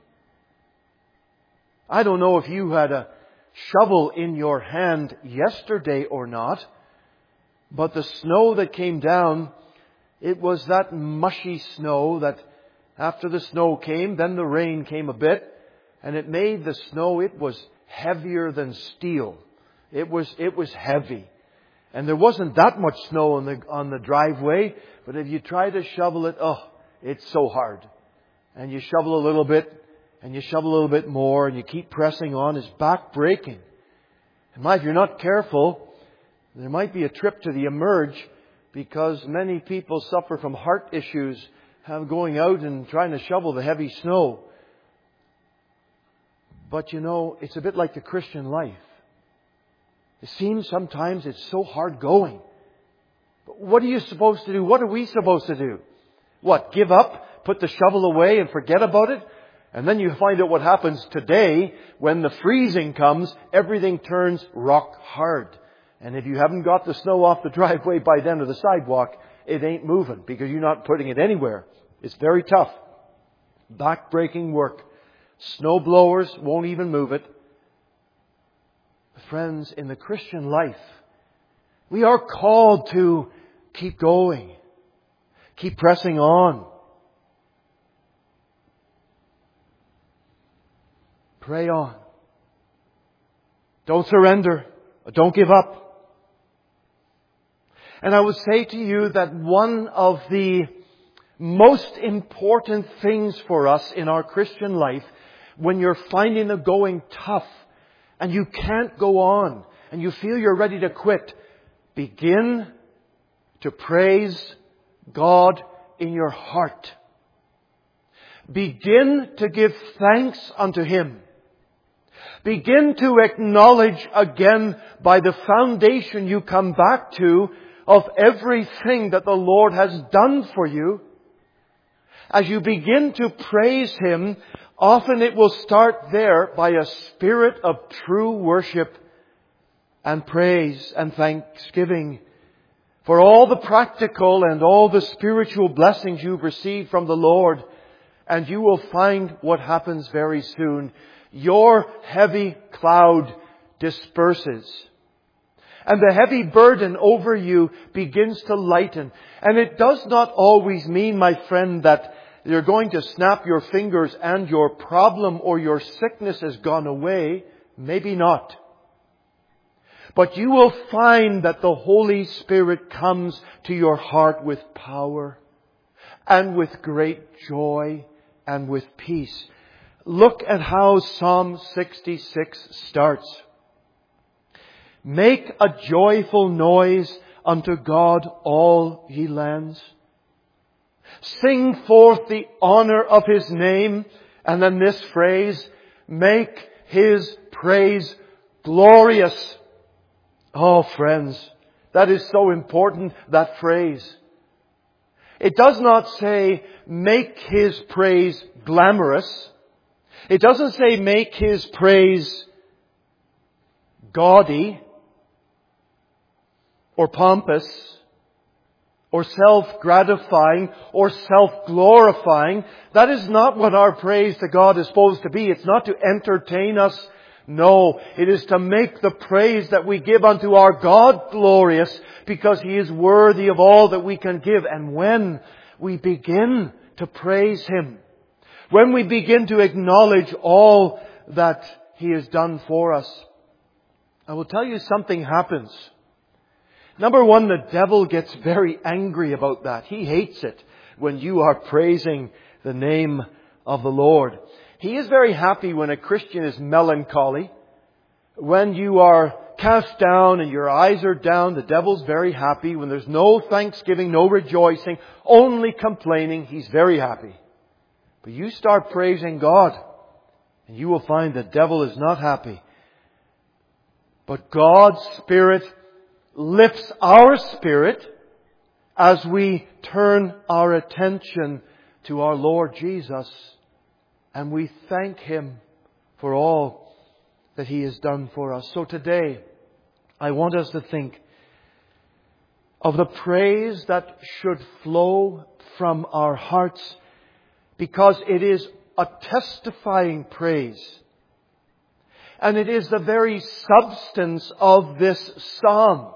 I don't know if you had a shovel in your hand yesterday or not, but the snow that came down, it was that mushy snow that after the snow came, then the rain came a bit, and it made the snow, it was heavier than steel. It was, it was heavy. And there wasn't that much snow on the, on the driveway, but if you try to shovel it, oh, it's so hard. And you shovel a little bit, and you shovel a little bit more, and you keep pressing on, it's back breaking. And my, if you're not careful, there might be a trip to the Emerge, because many people suffer from heart issues have going out and trying to shovel the heavy snow. But you know, it's a bit like the Christian life. It seems sometimes it's so hard going. But what are you supposed to do? What are we supposed to do? What? Give up? Put the shovel away and forget about it? And then you find out what happens today when the freezing comes, everything turns rock hard. And if you haven't got the snow off the driveway by then or the sidewalk, it ain't moving because you're not putting it anywhere. It's very tough. Back-breaking work. Snow blowers won't even move it. Friends, in the Christian life, we are called to keep going. Keep pressing on. Pray on. Don't surrender. Don't give up. And I would say to you that one of the most important things for us in our Christian life, when you're finding the going tough and you can't go on and you feel you're ready to quit, begin to praise God in your heart. Begin to give thanks unto Him. Begin to acknowledge again by the foundation you come back to of everything that the Lord has done for you. As you begin to praise Him, often it will start there by a spirit of true worship and praise and thanksgiving for all the practical and all the spiritual blessings you've received from the Lord. And you will find what happens very soon. Your heavy cloud disperses. And the heavy burden over you begins to lighten. And it does not always mean, my friend, that you're going to snap your fingers and your problem or your sickness has gone away. Maybe not. But you will find that the Holy Spirit comes to your heart with power and with great joy and with peace. Look at how Psalm sixty-six starts. Make a joyful noise unto God, all ye lands. Sing forth the honor of His name. And then this phrase, make His praise glorious. Oh, friends, that is so important, that phrase. It does not say, make His praise glamorous. It doesn't say, make His praise gaudy or pompous or self-gratifying or self-glorifying. That is not what our praise to God is supposed to be. It's not to entertain us. No, it is to make the praise that we give unto our God glorious, because He is worthy of all that we can give. And when we begin to praise Him, when we begin to acknowledge all that He has done for us, I will tell you something happens. Number one, the devil gets very angry about that. He hates it when you are praising the name of the Lord. He is very happy when a Christian is melancholy. When you are cast down and your eyes are down, the devil's very happy. When there's no thanksgiving, no rejoicing, only complaining, he's very happy. But you start praising God, and you will find the devil is not happy. But God's Spirit lifts our spirit as we turn our attention to our Lord Jesus. And we thank Him for all that He has done for us. So today, I want us to think of the praise that should flow from our hearts, because it is a testifying praise. And it is the very substance of this psalm.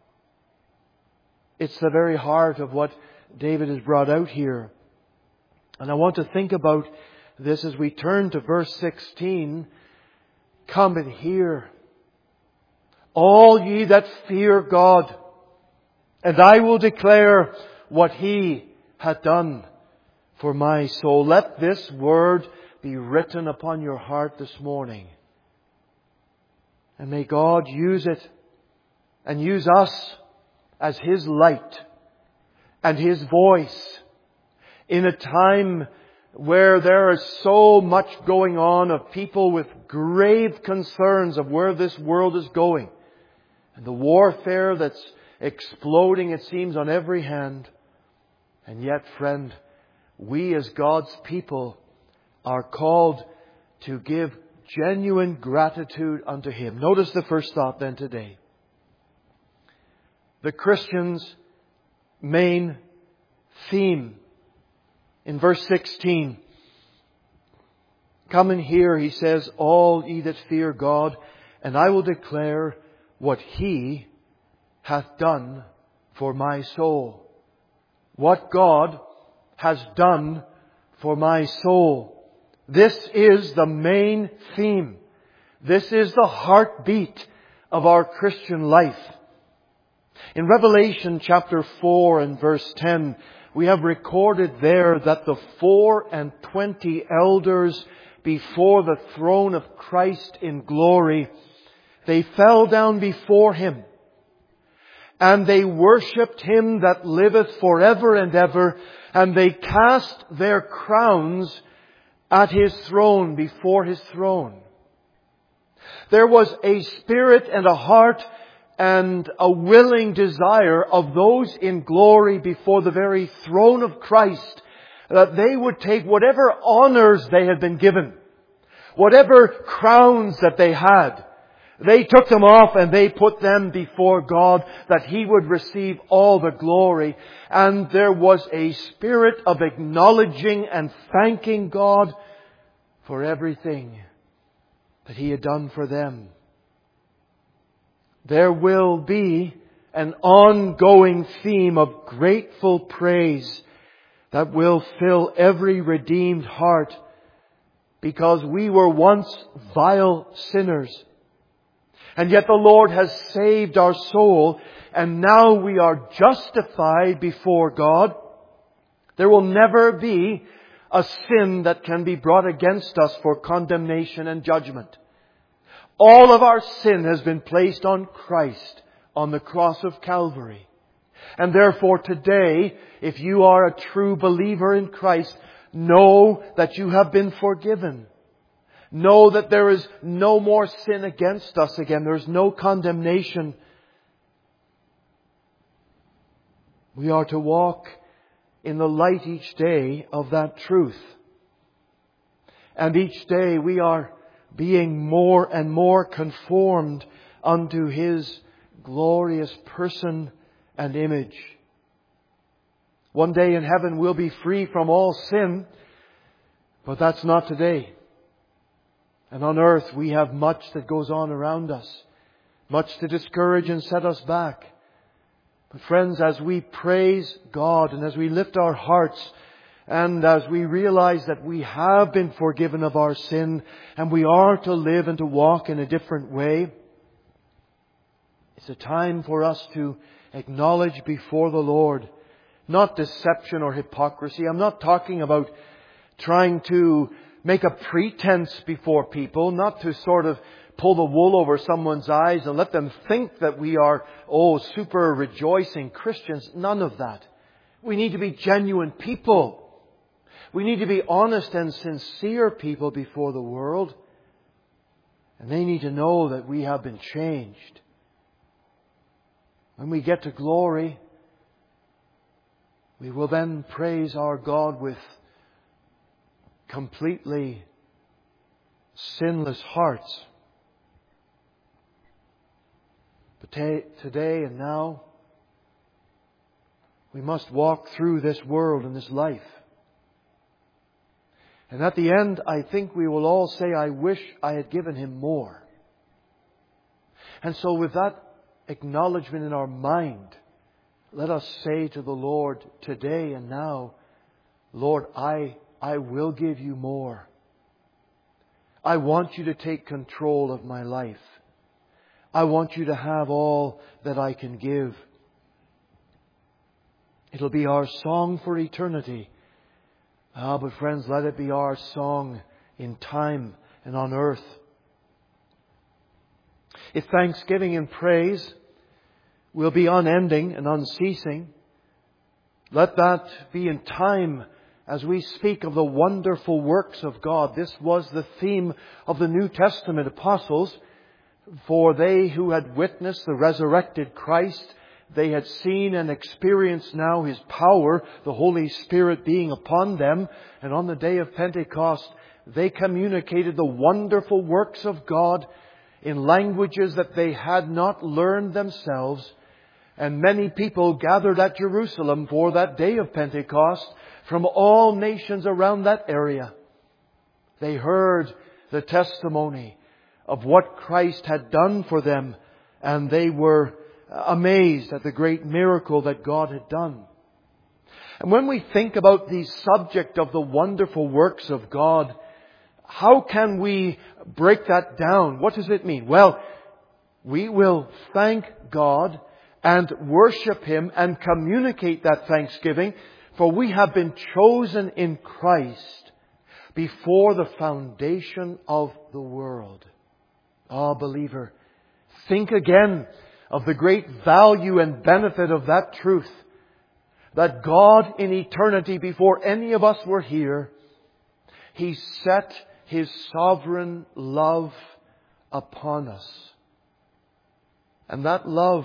It's the very heart of what David has brought out here. And I want to think about this as we turn to verse sixteen. Come and hear, all ye that fear God, and I will declare what He hath done for my soul. Let this word be written upon your heart this morning. And may God use it and use us as His light and His voice in a time where there is so much going on of people with grave concerns of where this world is going. And the warfare that's exploding, it seems, on every hand. And yet, friend, we as God's people are called to give genuine gratitude unto Him. Notice the first thought then today. The Christian's main theme. In verse sixteen, come and hear, He says, all ye that fear God, and I will declare what He hath done for my soul. What God has done for my soul. This is the main theme. This is the heartbeat of our Christian life. In Revelation chapter four and verse ten, we have recorded there that the four and twenty elders before the throne of Christ in glory, they fell down before Him, and they worshipped Him that liveth forever and ever, and they cast their crowns at His throne, before His throne. There was a spirit and a heart and a willing desire of those in glory before the very throne of Christ, that they would take whatever honors they had been given, whatever crowns that they had, they took them off and they put them before God, that He would receive all the glory. And there was a spirit of acknowledging and thanking God for everything that He had done for them. There will be an ongoing theme of grateful praise that will fill every redeemed heart, because we were once vile sinners, and yet the Lord has saved our soul, and now we are justified before God. There will never be a sin that can be brought against us for condemnation and judgment. All of our sin has been placed on Christ on the cross of Calvary. And therefore today, if you are a true believer in Christ, know that you have been forgiven. Know that there is no more sin against us again. There is no condemnation. We are to walk in the light each day of that truth. And each day we are being more and more conformed unto His glorious person and image. One day in heaven we'll be free from all sin, but that's not today. And on earth we have much that goes on around us, much to discourage and set us back. But friends, as we praise God and as we lift our hearts, and as we realize that we have been forgiven of our sin and we are to live and to walk in a different way, it's a time for us to acknowledge before the Lord, not deception or hypocrisy. I'm not talking about trying to make a pretense before people, not to sort of pull the wool over someone's eyes and let them think that we are, oh, super rejoicing Christians. None of that. We need to be genuine people. We need to be honest and sincere people before the world. And they need to know that we have been changed. When we get to glory, we will then praise our God with completely sinless hearts. But today and now, we must walk through this world and this life. And at the end, I think we will all say, I wish I had given Him more. And so with that acknowledgement in our mind, let us say to the Lord today and now, Lord, I, I will give You more. I want You to take control of my life. I want You to have all that I can give. It'll be our song for eternity. Ah, but friends, let it be our song in time and on earth. If thanksgiving and praise will be unending and unceasing, let that be in time as we speak of the wonderful works of God. This was the theme of the New Testament apostles. For they who had witnessed the resurrected Christ, they had seen and experienced now His power, the Holy Spirit being upon them. And on the day of Pentecost, they communicated the wonderful works of God in languages that they had not learned themselves. And many people gathered at Jerusalem for that day of Pentecost from all nations around that area. They heard the testimony of what Christ had done for them, and they were amazed at the great miracle that God had done. And when we think about the subject of the wonderful works of God, how can we break that down? What does it mean? Well, we will thank God and worship Him and communicate that thanksgiving, for we have been chosen in Christ before the foundation of the world. Ah, believer, think again of the great value and benefit of that truth, that God in eternity, before any of us were here, He set His sovereign love upon us. And that love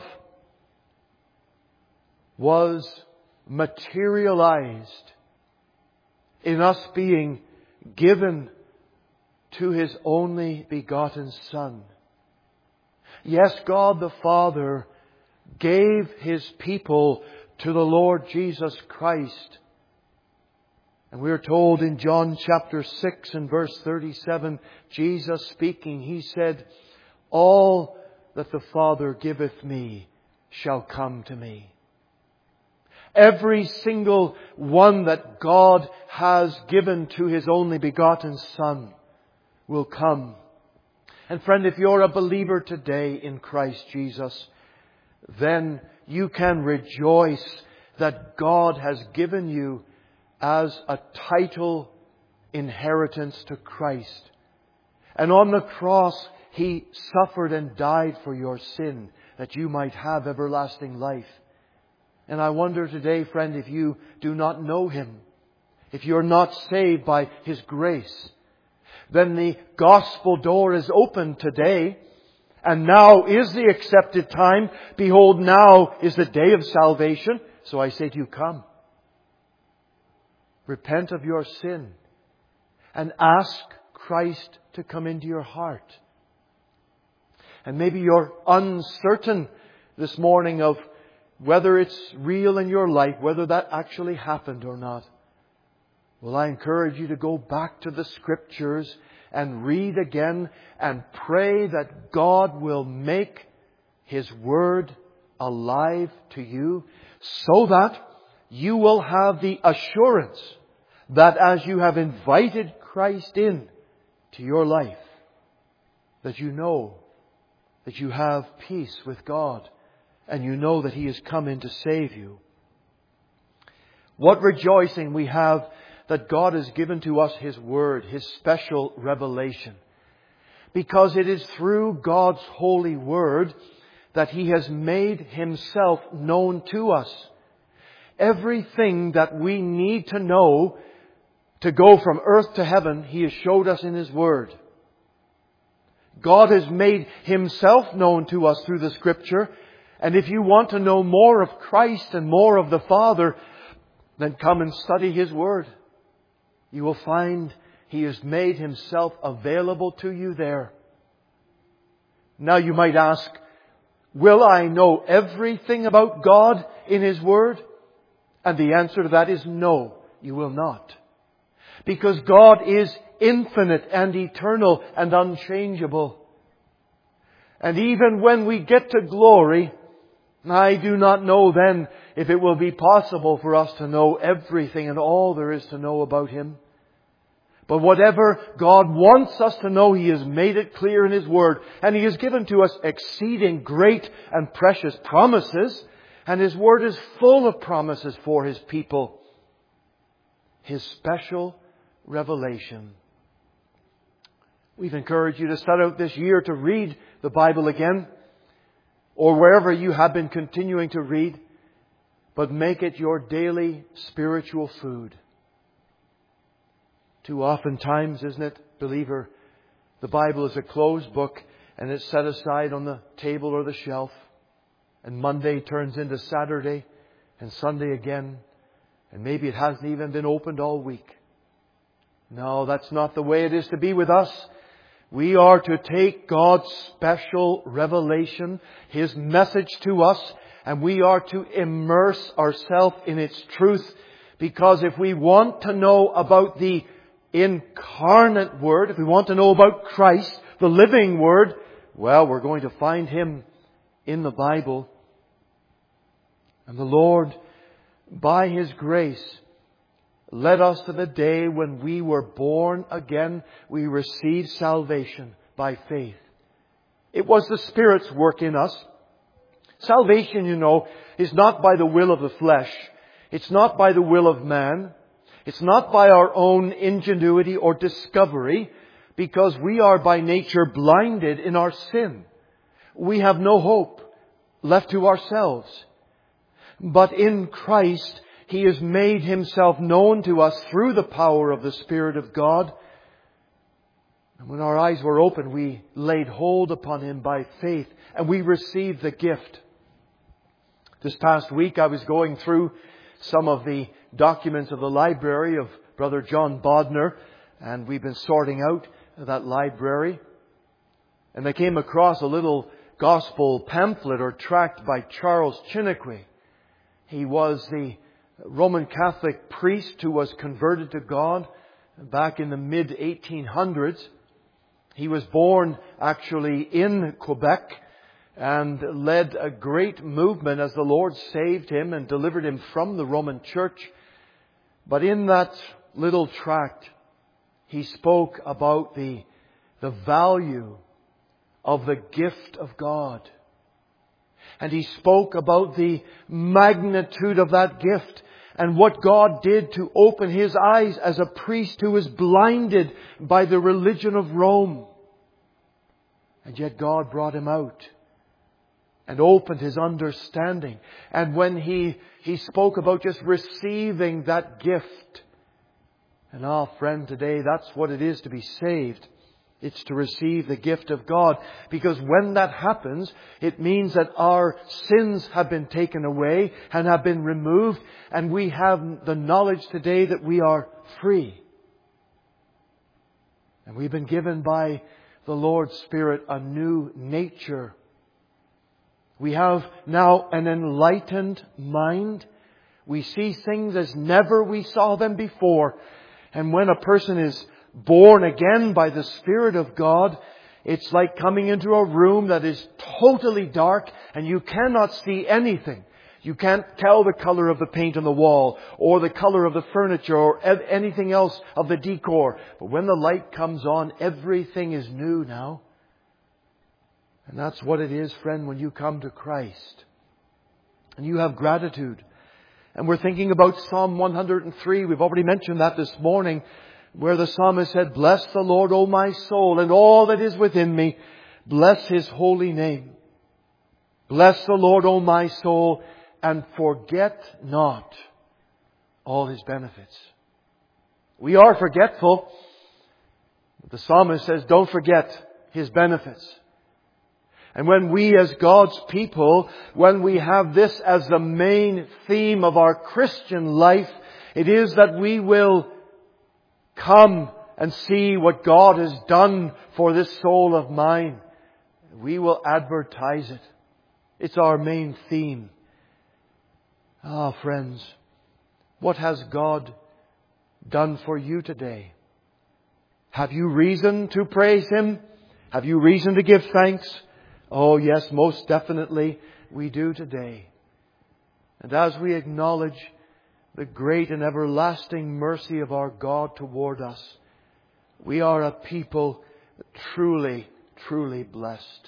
was materialized in us being given to His only begotten Son. Yes, God the Father gave His people to the Lord Jesus Christ. And we are told in John chapter six and verse thirty-seven, Jesus speaking, He said, "All that the Father giveth me shall come to me." Every single one that God has given to His only begotten Son will come. And friend, if you're a believer today in Christ Jesus, then you can rejoice that God has given you as a title inheritance to Christ. And on the cross, He suffered and died for your sin, that you might have everlasting life. And I wonder today, friend, if you do not know Him, if you're not saved by His grace, then the gospel door is open today. And now is the accepted time. Behold, now is the day of salvation. So I say to you, come. Repent of your sin and ask Christ to come into your heart. And maybe you're uncertain this morning of whether it's real in your life, whether that actually happened or not. Well, I encourage you to go back to the Scriptures and read again and pray that God will make His Word alive to you, so that you will have the assurance that as you have invited Christ in to your life, that you know that you have peace with God, and you know that He has come in to save you. What rejoicing we have that God has given to us His Word, His special revelation. Because it is through God's holy Word that He has made Himself known to us. Everything that we need to know to go from earth to heaven, He has showed us in His Word. God has made Himself known to us through the Scripture. And if you want to know more of Christ and more of the Father, then come and study His Word. You will find He has made Himself available to you there. Now you might ask, will I know everything about God in His Word? And the answer to that is no, you will not. Because God is infinite and eternal and unchangeable. And even when we get to glory, I do not know then if it will be possible for us to know everything and all there is to know about Him. But whatever God wants us to know, He has made it clear in His Word. And He has given to us exceeding great and precious promises. And His Word is full of promises for His people. His special revelation. We've encouraged you to start out this year to read the Bible again, or wherever you have been continuing to read, but make it your daily spiritual food. Too often times, isn't it, believer, the Bible is a closed book and it's set aside on the table or the shelf, and Monday turns into Saturday and Sunday again, and maybe it hasn't even been opened all week. No, that's not the way it is to be with us. We are to take God's special revelation, His message to us, and we are to immerse ourselves in its truth. Because if we want to know about the incarnate Word, if we want to know about Christ, the living Word, well, we're going to find Him in the Bible. And the Lord, by His grace, led us to the day when we were born again. We received salvation by faith. It was the Spirit's work in us. Salvation, you know, is not by the will of the flesh. It's not by the will of man. It's not by our own ingenuity or discovery, because we are by nature blinded in our sin. We have no hope left to ourselves. But in Christ, He has made Himself known to us through the power of the Spirit of God. And when our eyes were open, we laid hold upon Him by faith, and we received the gift. This past week, I was going through some of the documents of the library of Brother John Bodner, and we've been sorting out that library. And I came across a little gospel pamphlet or tract by Charles Chiniquy. He was the Roman Catholic priest who was converted to God back in the mid eighteen hundreds. He was born actually in Quebec and led a great movement as the Lord saved him and delivered him from the Roman Church. But in that little tract, he spoke about the, the value of the gift of God. And he spoke about the magnitude of that gift and what God did to open his eyes as a priest who was blinded by the religion of Rome. And yet God brought him out and opened his understanding. And when he, he spoke about just receiving that gift. And ah, friend, today that's what it is to be saved. It's to receive the gift of God. Because when that happens, it means that our sins have been taken away and have been removed. And we have the knowledge today that we are free. And we've been given by the Lord's Spirit a new nature. We have now an enlightened mind. We see things as never we saw them before. And when a person is born again by the Spirit of God, it's like coming into a room that is totally dark and you cannot see anything. You can't tell the color of the paint on the wall or the color of the furniture or anything else of the decor. But when the light comes on, everything is new now. And that's what it is, friend, when you come to Christ. And you have gratitude. And we're thinking about Psalm one hundred three. We've already mentioned that this morning, where the psalmist said, "Bless the Lord, O my soul, and all that is within me. Bless His holy name. Bless the Lord, O my soul, and forget not all His benefits." We are forgetful. The psalmist says, don't forget His benefits. And when we as God's people, when we have this as the main theme of our Christian life, it is that we will come and see what God has done for this soul of mine. We will advertise it. It's our main theme. Ah, friends, what has God done for you today? Have you reason to praise Him? Have you reason to give thanks? Oh yes, most definitely we do today. And as we acknowledge the great and everlasting mercy of our God toward us, we are a people truly, truly blessed.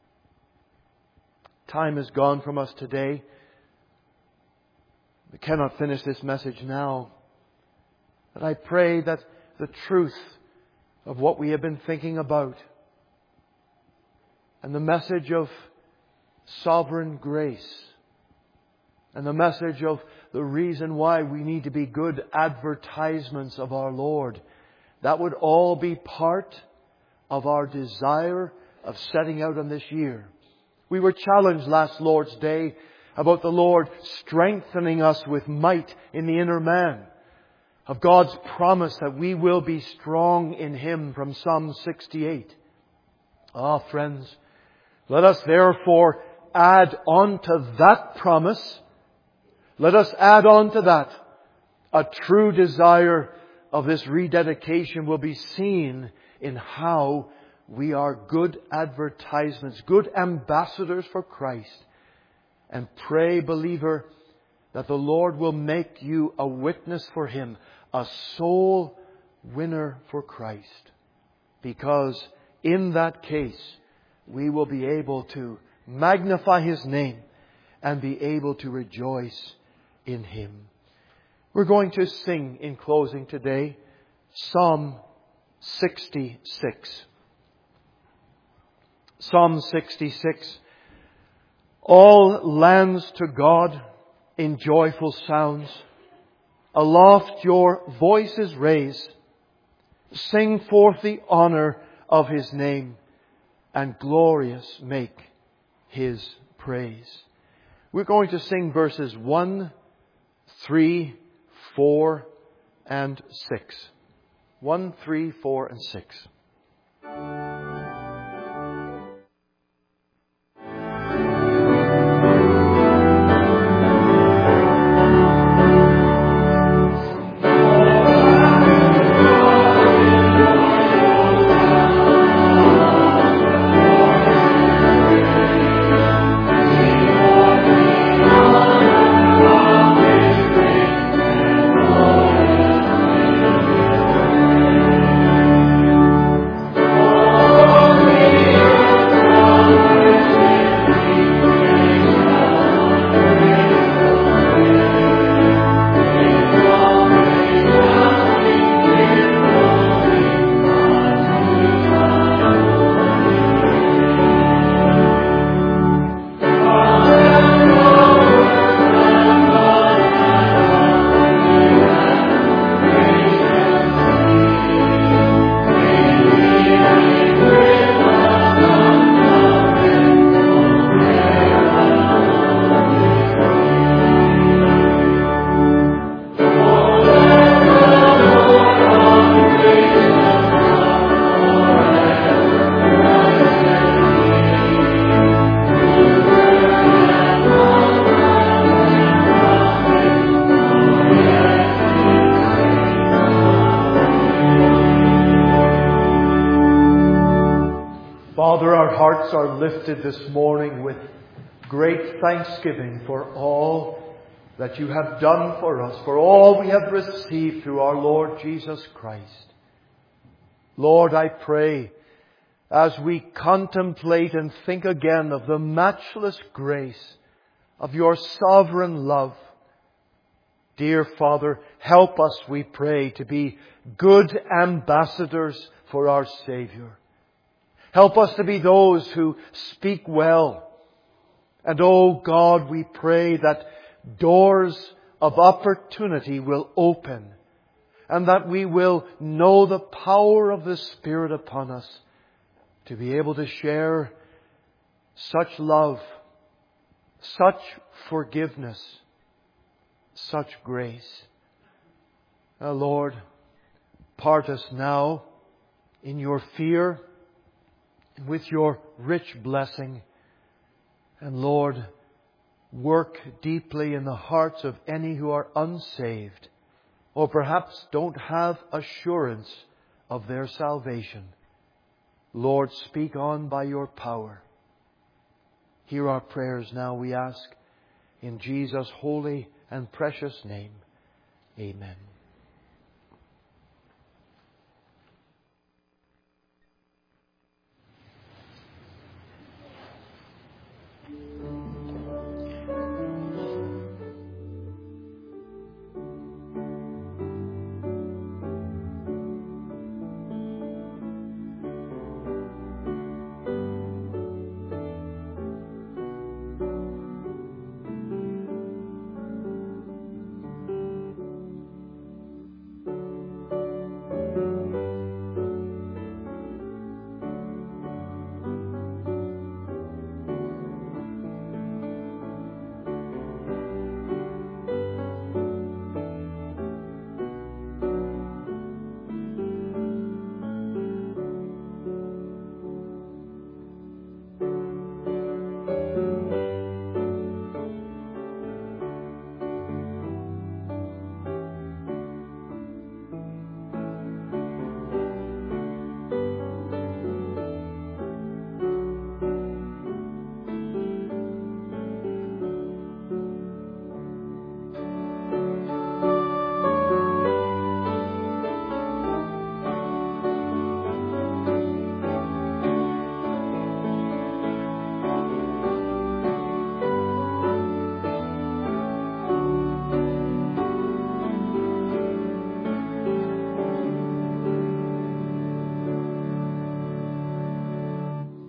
Time has gone from us today. We cannot finish this message now. But I pray that the truth of what we have been thinking about and the message of sovereign grace and the message of the reason why we need to be good advertisements of our Lord, that would all be part of our desire of setting out on this year. We were challenged last Lord's Day about the Lord strengthening us with might in the inner man. of God's promise that we will be strong in Him from Psalm sixty-eight. Ah, friends, let us therefore add on to that promise, let us add on to that a true desire of this rededication will be seen in how we are good advertisements, good ambassadors for Christ. And pray, believer, that the Lord will make you a witness for Him, a soul winner for Christ. Because in that case, we will be able to magnify His name and be able to rejoice in Him. We're going to sing in closing today Psalm sixty-six. Psalm sixty-six. All lands to God in joyful sounds. Aloft your voices raise. Sing forth the honor of His name, and glorious make His praise. We're going to sing verses one, three, four, and six. One, three, four, and six. Father, our hearts are lifted this morning with great thanksgiving for all that You have done for us, for all we have received through our Lord Jesus Christ. Lord, I pray, as we contemplate and think again of the matchless grace of Your sovereign love, dear Father, help us, we pray, to be good ambassadors for our Saviour. Help us to be those who speak well. And oh God, we pray that doors of opportunity will open and that we will know the power of the Spirit upon us to be able to share such love, such forgiveness, such grace. Oh Lord, part us now in Your fear, with Your rich blessing. And Lord, work deeply in the hearts of any who are unsaved, or perhaps don't have assurance of their salvation. Lord, speak on by Your power. Hear our prayers now, we ask, in Jesus' holy and precious name. Amen.